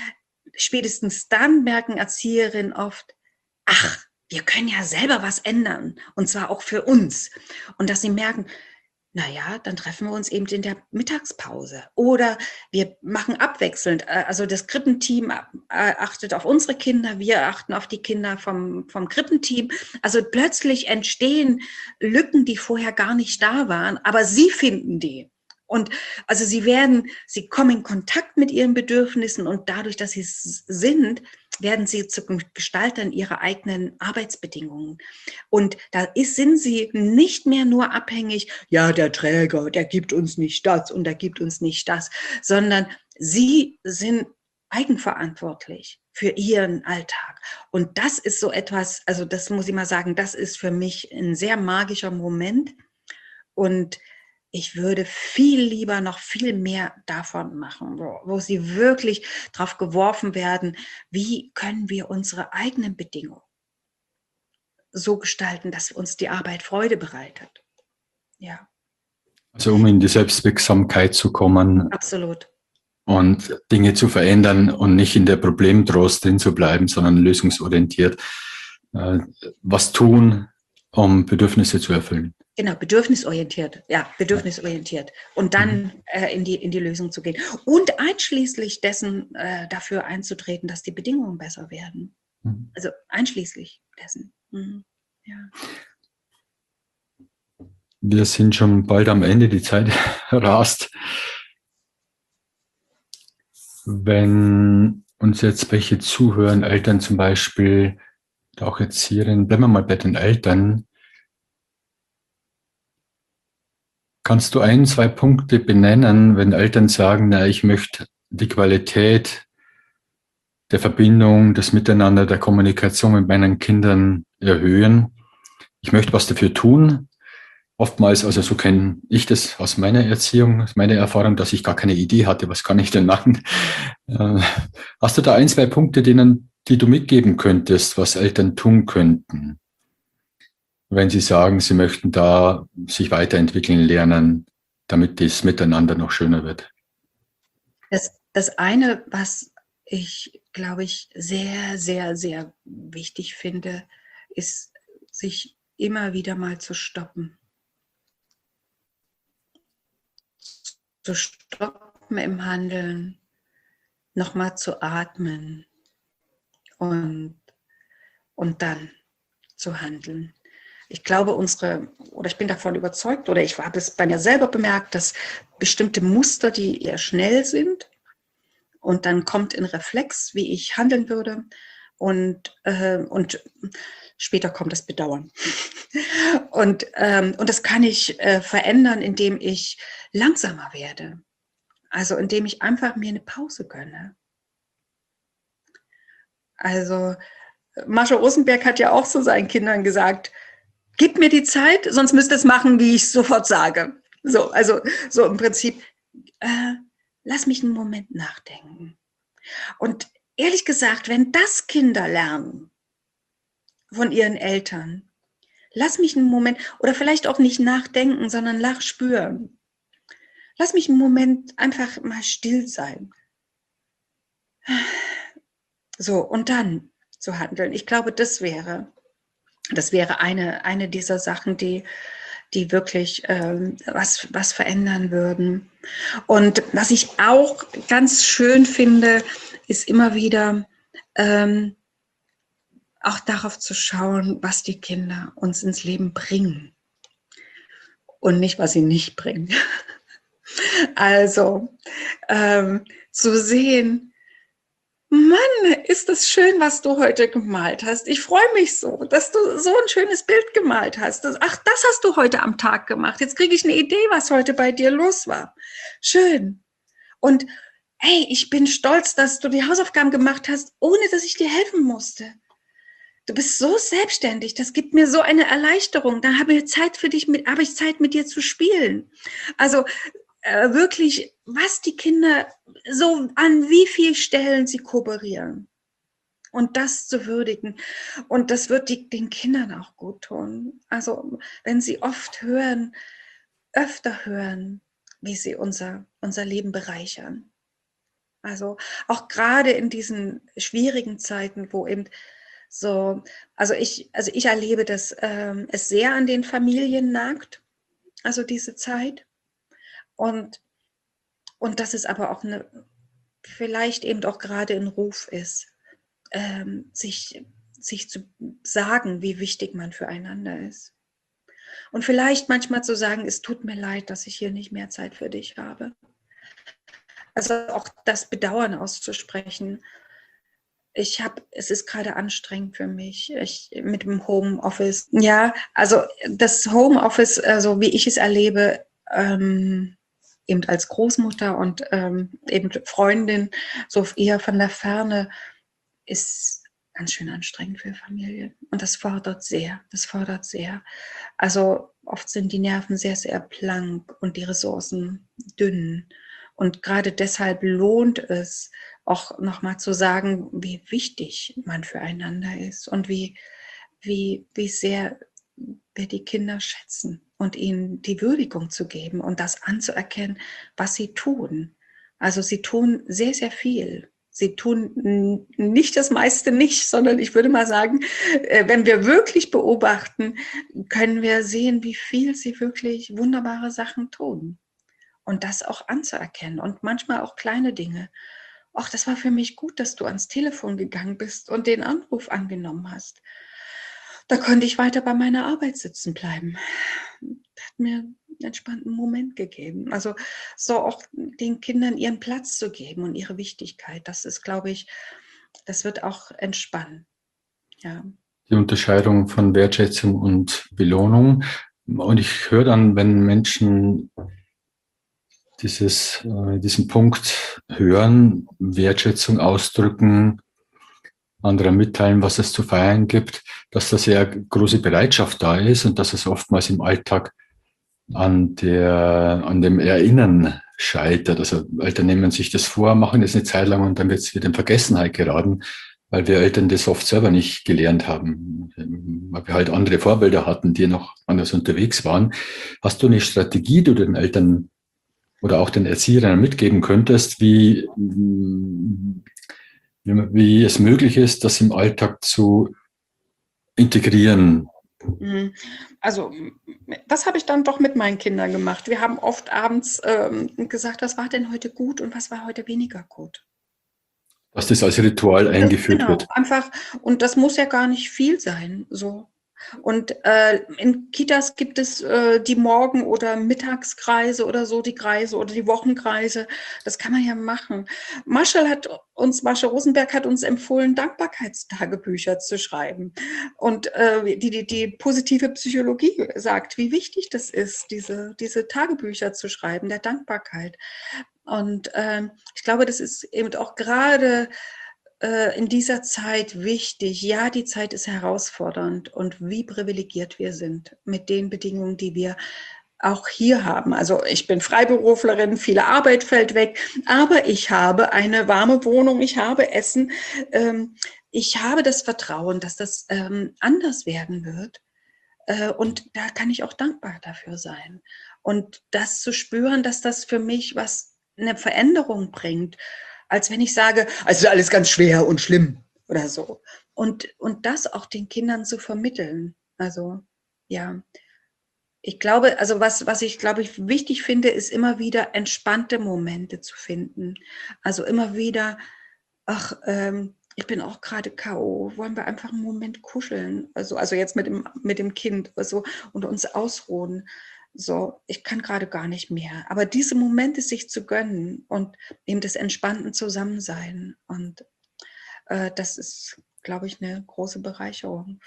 merken Erzieherinnen oft, ach, wir können ja selber was ändern und zwar auch für uns. Und dass sie merken, naja, dann treffen wir uns eben in der Mittagspause oder wir machen abwechselnd. Also das Krippenteam achtet auf unsere Kinder, wir achten auf die Kinder vom Krippenteam. Also plötzlich entstehen Lücken, die vorher gar nicht da waren, aber sie finden die. Und also sie kommen in Kontakt mit ihren Bedürfnissen und dadurch, dass sie es sind, werden sie zu Gestaltern ihrer eigenen Arbeitsbedingungen. Und sind sie nicht mehr nur abhängig, ja, der Träger, der gibt uns nicht das und der gibt uns nicht das, sondern sie sind eigenverantwortlich für ihren Alltag. Und das ist so etwas, also das muss ich mal sagen, das ist für mich ein sehr magischer Moment. Und ich würde viel lieber noch viel mehr davon machen, wo sie wirklich drauf geworfen werden, wie können wir unsere eigenen Bedingungen so gestalten, dass uns die Arbeit Freude bereitet. Ja. Also um in die Selbstwirksamkeit zu kommen. Absolut. Und Dinge zu verändern und nicht in der Problemtrost drin zu bleiben, sondern lösungsorientiert was tun, um Bedürfnisse zu erfüllen. Genau, bedürfnisorientiert. Ja, bedürfnisorientiert. Und dann in die Lösung zu gehen. Und einschließlich dessen dafür einzutreten, dass die Bedingungen besser werden. Also einschließlich dessen. Ja. Wir sind schon bald am Ende, die Zeit rast. Wenn uns jetzt welche zuhören, Eltern zum Beispiel, auch Erzieherinnen, bleiben wir mal bei den Eltern, Kannst du ein, zwei Punkte benennen, wenn Eltern sagen, na, ich möchte die Qualität der Verbindung, das Miteinander, der Kommunikation mit meinen Kindern erhöhen? Ich möchte was dafür tun. Oftmals, also so kenne ich das aus meiner Erziehung, aus meiner Erfahrung, dass ich gar keine Idee hatte, was kann ich denn machen? Äh, Hast du da ein, zwei Punkte, die du mitgeben könntest, was Eltern tun könnten, wenn sie sagen, sie möchten da sich weiterentwickeln lernen, damit das Miteinander noch schöner wird? Das eine, was ich, glaube ich, sehr, sehr, sehr wichtig finde, ist, sich immer wieder mal zu stoppen. Zu stoppen im Handeln, nochmal zu atmen und dann zu handeln. Ich glaube, ich bin davon überzeugt, oder ich habe es bei mir selber bemerkt, dass bestimmte Muster, die eher schnell sind, und dann kommt in Reflex, wie ich handeln würde, und später kommt das Bedauern. Und das kann ich verändern, indem ich langsamer werde. Also indem ich einfach mir eine Pause gönne. Also Mascha Rosenberg hat ja auch zu seinen Kindern gesagt, gib mir die Zeit, sonst müsst ihr es machen, wie ich es sofort sage. So, also so im Prinzip, lass mich einen Moment nachdenken. Und ehrlich gesagt, wenn das Kinder lernen von ihren Eltern, lass mich einen Moment, oder vielleicht auch nicht nachdenken, sondern spüren. Lass mich einen Moment einfach mal still sein. So, und dann zu handeln. Ich glaube, das wäre eine dieser Sachen, die wirklich was verändern würden. Und was ich auch ganz schön finde, ist immer wieder auch darauf zu schauen, was die Kinder uns ins Leben bringen und nicht, was sie nicht bringen. Also zu sehen, Mann, ist das schön, was du heute gemalt hast. Ich freue mich so, dass du so ein schönes Bild gemalt hast. Ach, das hast du heute am Tag gemacht. Jetzt kriege ich eine Idee, was heute bei dir los war. Schön. Und hey, ich bin stolz, dass du die Hausaufgaben gemacht hast, ohne dass ich dir helfen musste. Du bist so selbstständig, das gibt mir so eine Erleichterung. Da habe ich Zeit habe ich Zeit mit dir zu spielen. Also wirklich, was die Kinder so an wie vielen Stellen sie kooperieren. Und das zu würdigen. Und das wird den Kindern auch gut tun. Also wenn sie öfter hören, wie sie unser Leben bereichern. Also auch gerade in diesen schwierigen Zeiten, wo eben so, also ich erlebe, dass es sehr an den Familien nagt, also diese Zeit. Und dass es aber auch vielleicht eben auch gerade ein Ruf ist, sich zu sagen, wie wichtig man füreinander ist. Und vielleicht manchmal zu sagen, es tut mir leid, dass ich hier nicht mehr Zeit für dich habe. Also auch das Bedauern auszusprechen. Es ist gerade anstrengend für mich, mit dem Homeoffice. Ja, also das Homeoffice, also wie ich es erlebe, eben als Großmutter und eben Freundin, so eher von der Ferne, ist ganz schön anstrengend für Familien. Und das fordert sehr, Also oft sind die Nerven sehr, sehr blank und die Ressourcen dünn. Und gerade deshalb lohnt es, auch nochmal zu sagen, wie wichtig man füreinander ist und wie sehr wir die Kinder schätzen und ihnen die Würdigung zu geben und das anzuerkennen, was sie tun. Also sie tun sehr, sehr viel. Sie tun nicht das meiste nicht, sondern ich würde mal sagen, wenn wir wirklich beobachten, können wir sehen, wie viel sie wirklich wunderbare Sachen tun. Und das auch anzuerkennen und manchmal auch kleine Dinge. Ach, das war für mich gut, dass du ans Telefon gegangen bist und den Anruf angenommen hast. Da konnte ich weiter bei meiner Arbeit sitzen bleiben. Das hat mir einen entspannten Moment gegeben. Also so auch den Kindern ihren Platz zu geben und ihre Wichtigkeit. Das ist, glaube ich, das wird auch entspannen. Ja. Die Unterscheidung von Wertschätzung und Belohnung. Und ich höre dann, wenn Menschen diesen Punkt hören, Wertschätzung ausdrücken, anderen mitteilen, was es zu feiern gibt, dass da sehr große Bereitschaft da ist und dass es oftmals im Alltag an dem Erinnern scheitert. Also Eltern nehmen sich das vor, machen es eine Zeit lang und dann wird es wieder in Vergessenheit geraten, weil wir Eltern das oft selber nicht gelernt haben, weil wir halt andere Vorbilder hatten, die noch anders unterwegs waren. Hast du eine Strategie, die du den Eltern oder auch den Erziehern mitgeben könntest, wie es möglich ist, das im Alltag zu integrieren? Also das habe ich dann doch mit meinen Kindern gemacht. Wir haben oft abends gesagt, was war denn heute gut und was war heute weniger gut. Dass das als Ritual eingeführt Genau, wird. einfach, und das muss ja gar nicht viel sein, so. Und in Kitas gibt es die Morgen- oder Mittagskreise oder so, die Kreise oder die Wochenkreise. Das kann man ja machen. Marshall Rosenberg hat uns empfohlen, Dankbarkeitstagebücher zu schreiben. Und die positive Psychologie sagt, wie wichtig das ist, diese Tagebücher zu schreiben, der Dankbarkeit. Und ich glaube, das ist eben auch gerade in dieser Zeit wichtig. Ja, die Zeit ist herausfordernd und wie privilegiert wir sind mit den Bedingungen, die wir auch hier haben. Also ich bin Freiberuflerin, viele Arbeit fällt weg, aber ich habe eine warme Wohnung, ich habe Essen, ich habe das Vertrauen, dass das anders werden wird. Und da kann ich auch dankbar dafür sein. Und das zu spüren, dass das für mich eine Veränderung bringt, als wenn ich sage, es ist alles ganz schwer und schlimm oder so. Und das auch den Kindern zu vermitteln. Also, ja, ich glaube, also was ich, glaube ich, wichtig finde, ist immer wieder entspannte Momente zu finden. Also immer wieder, ach, ich bin auch gerade K.O., wollen wir einfach einen Moment kuscheln? Also jetzt mit dem Kind, also, und uns ausruhen. So, ich kann gerade gar nicht mehr. Aber diese Momente sich zu gönnen und eben das entspannten Zusammensein. Und das ist, glaube ich, eine große Bereicherung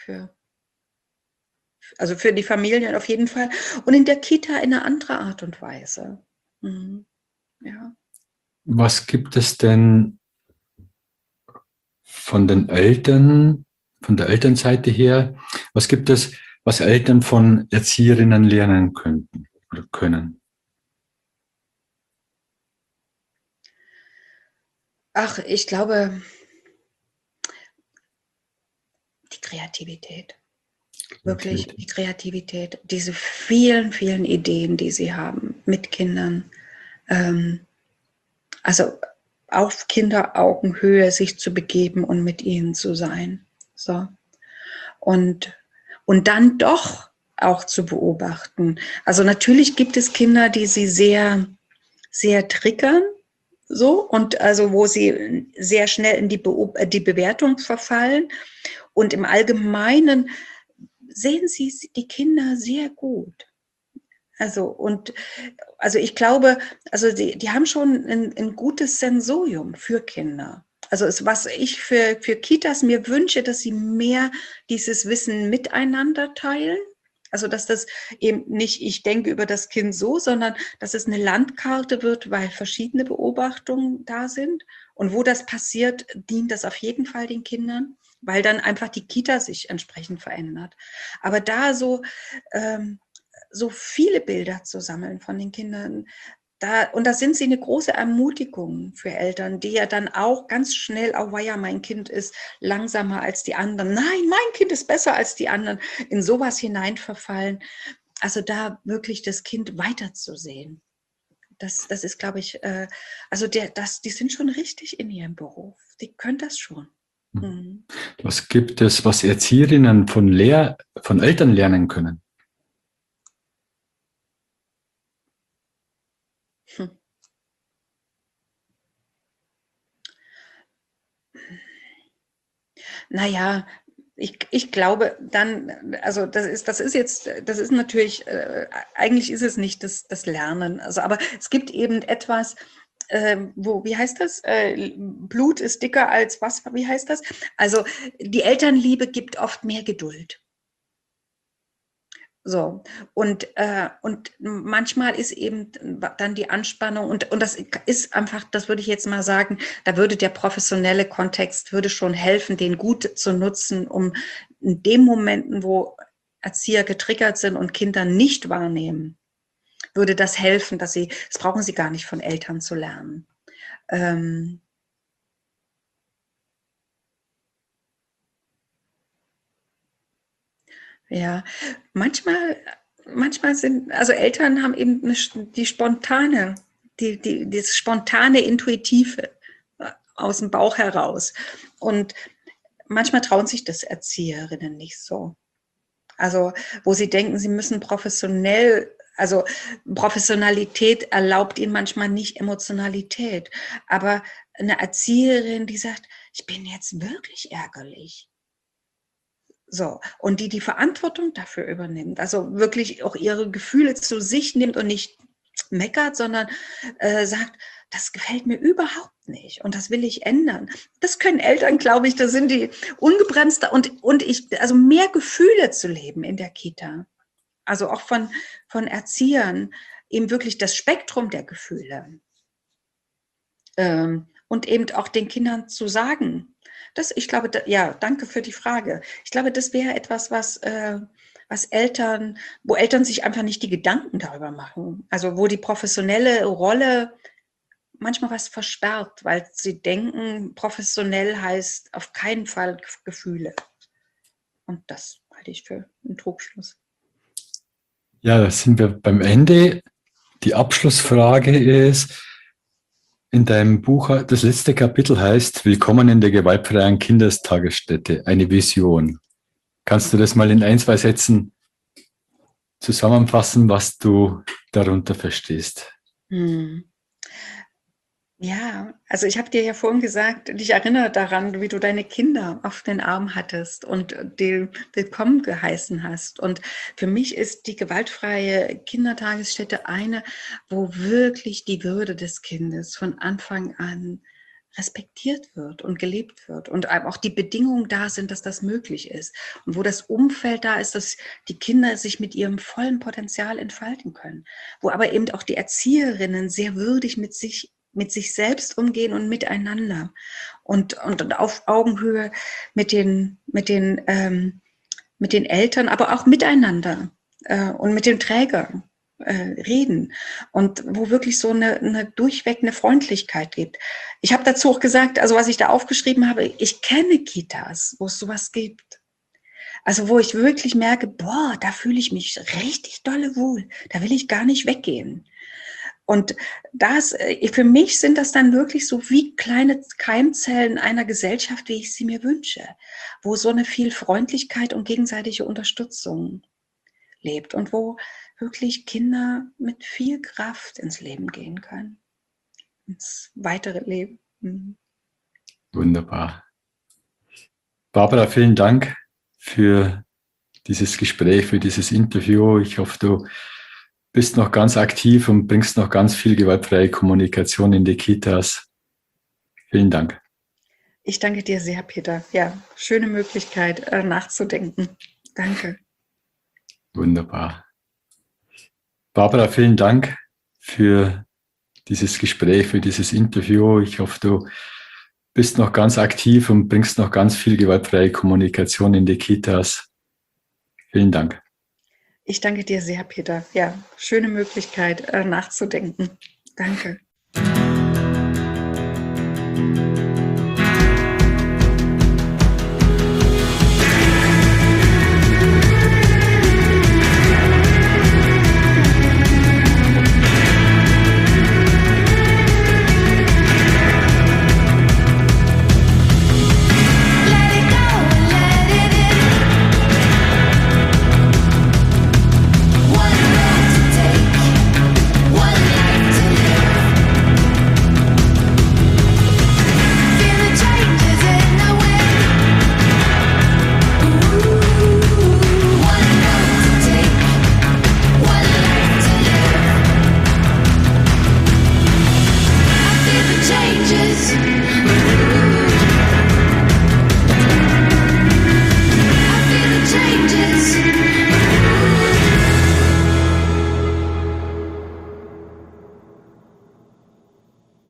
also für die Familien auf jeden Fall. Und in der Kita in einer anderen Art und Weise. Mhm. Ja. Was gibt es denn von den Eltern, von der Elternseite her, was gibt es, was Eltern von Erzieherinnen lernen könnten oder können? Ach, ich glaube, die Kreativität. Wirklich die Kreativität, diese vielen, vielen Ideen, die sie haben mit Kindern. Also auf Kinderaugenhöhe sich zu begeben und mit ihnen zu sein. So. Und, und dann doch auch zu beobachten. Also natürlich gibt es Kinder, die sie sehr, sehr triggern, so, und also wo sie sehr schnell in die Bewertung verfallen. Und im Allgemeinen sehen sie die Kinder sehr gut. Also ich glaube, also die haben schon ein gutes Sensorium für Kinder. Also was ich für Kitas mir wünsche, dass sie mehr dieses Wissen miteinander teilen. Also dass das eben nicht, ich denke über das Kind so, sondern dass es eine Landkarte wird, weil verschiedene Beobachtungen da sind. Und wo das passiert, dient das auf jeden Fall den Kindern, weil dann einfach die Kita sich entsprechend verändert. Aber da so viele Bilder zu sammeln von den Kindern. Und da sind sie eine große Ermutigung für Eltern, die ja dann auch ganz schnell, oh ja, mein Kind ist langsamer als die anderen. Nein, mein Kind ist besser als die anderen. In sowas hineinverfallen. Also da wirklich das Kind weiterzusehen. Das ist, glaube ich, also die sind schon richtig in ihrem Beruf. Die können das schon. Mhm. Was gibt es, was Erzieherinnen von Eltern lernen können? Hm. Naja, ich glaube dann, also das ist natürlich, eigentlich ist es nicht das Lernen. Also, aber es gibt eben etwas, wie heißt das? Blut ist dicker als was, wie heißt das? Also die Elternliebe gibt oft mehr Geduld. So, und manchmal ist eben dann die Anspannung und das ist einfach, das würde ich jetzt mal sagen, da würde der professionelle Kontext würde schon helfen, den gut zu nutzen, um in den Momenten, wo Erzieher getriggert sind und Kinder nicht wahrnehmen, würde das helfen, das brauchen sie gar nicht von Eltern zu lernen. Ja, manchmal sind, also Eltern haben eben das spontane, intuitive aus dem Bauch heraus. Und manchmal trauen sich das Erzieherinnen nicht so. Also, wo sie denken, sie müssen also Professionalität erlaubt ihnen manchmal nicht Emotionalität. Aber eine Erzieherin, die sagt, ich bin jetzt wirklich ärgerlich. So, und die Verantwortung dafür übernimmt, also wirklich auch ihre Gefühle zu sich nimmt und nicht meckert, sondern sagt, das gefällt mir überhaupt nicht und das will ich ändern. Das können Eltern, glaube ich, da sind die ungebremster also mehr Gefühle zu leben in der Kita. Also auch von Erziehern, eben wirklich das Spektrum der Gefühle. Und eben auch den Kindern zu sagen, ich glaube, ja, danke für die Frage. Ich glaube, das wäre etwas, wo Eltern sich einfach nicht die Gedanken darüber machen. Also wo die professionelle Rolle manchmal was versperrt, weil sie denken, professionell heißt auf keinen Fall Gefühle. Und das halte ich für einen Trugschluss. Ja, da sind wir beim Ende. Die Abschlussfrage ist, in deinem Buch, das letzte Kapitel heißt Willkommen in der gewaltfreien Kindestagesstätte, eine Vision. Kannst du das mal in 1, 2 Sätzen zusammenfassen, was du darunter verstehst? Ja, also ich habe dir ja vorhin gesagt, dich erinnere daran, wie du deine Kinder auf den Arm hattest und die willkommen geheißen hast. Und für mich ist die gewaltfreie Kindertagesstätte eine, wo wirklich die Würde des Kindes von Anfang an respektiert wird und gelebt wird und auch die Bedingungen da sind, dass das möglich ist und wo das Umfeld da ist, dass die Kinder sich mit ihrem vollen Potenzial entfalten können, wo aber eben auch die Erzieherinnen sehr würdig mit sich selbst umgehen und miteinander und auf Augenhöhe mit den Eltern, aber auch miteinander und mit dem Träger reden und wo wirklich so eine durchweg eine Freundlichkeit gibt. Ich habe dazu auch gesagt, also was ich da aufgeschrieben habe, ich kenne Kitas, wo es sowas gibt. Also wo ich wirklich merke, boah, da fühle ich mich richtig dolle wohl, da will ich gar nicht weggehen. Und für mich sind das dann wirklich so wie kleine Keimzellen einer Gesellschaft, wie ich sie mir wünsche, wo so eine viel Freundlichkeit und gegenseitige Unterstützung lebt und wo wirklich Kinder mit viel Kraft ins Leben gehen können, ins weitere Leben. Wunderbar. Barbara, vielen Dank für dieses Gespräch, für dieses Interview. Ich hoffe, du bist noch ganz aktiv und bringst noch ganz viel gewaltfreie Kommunikation in die Kitas. Vielen Dank. Ich danke dir sehr, Peter. Ja, schöne Möglichkeit, nachzudenken. Danke. Wunderbar. Barbara, vielen Dank für dieses Gespräch, für dieses Interview. Ich hoffe, du bist noch ganz aktiv und bringst noch ganz viel gewaltfreie Kommunikation in die Kitas. Vielen Dank. Ich danke dir sehr, Peter. Ja, schöne Möglichkeit, nachzudenken. Danke.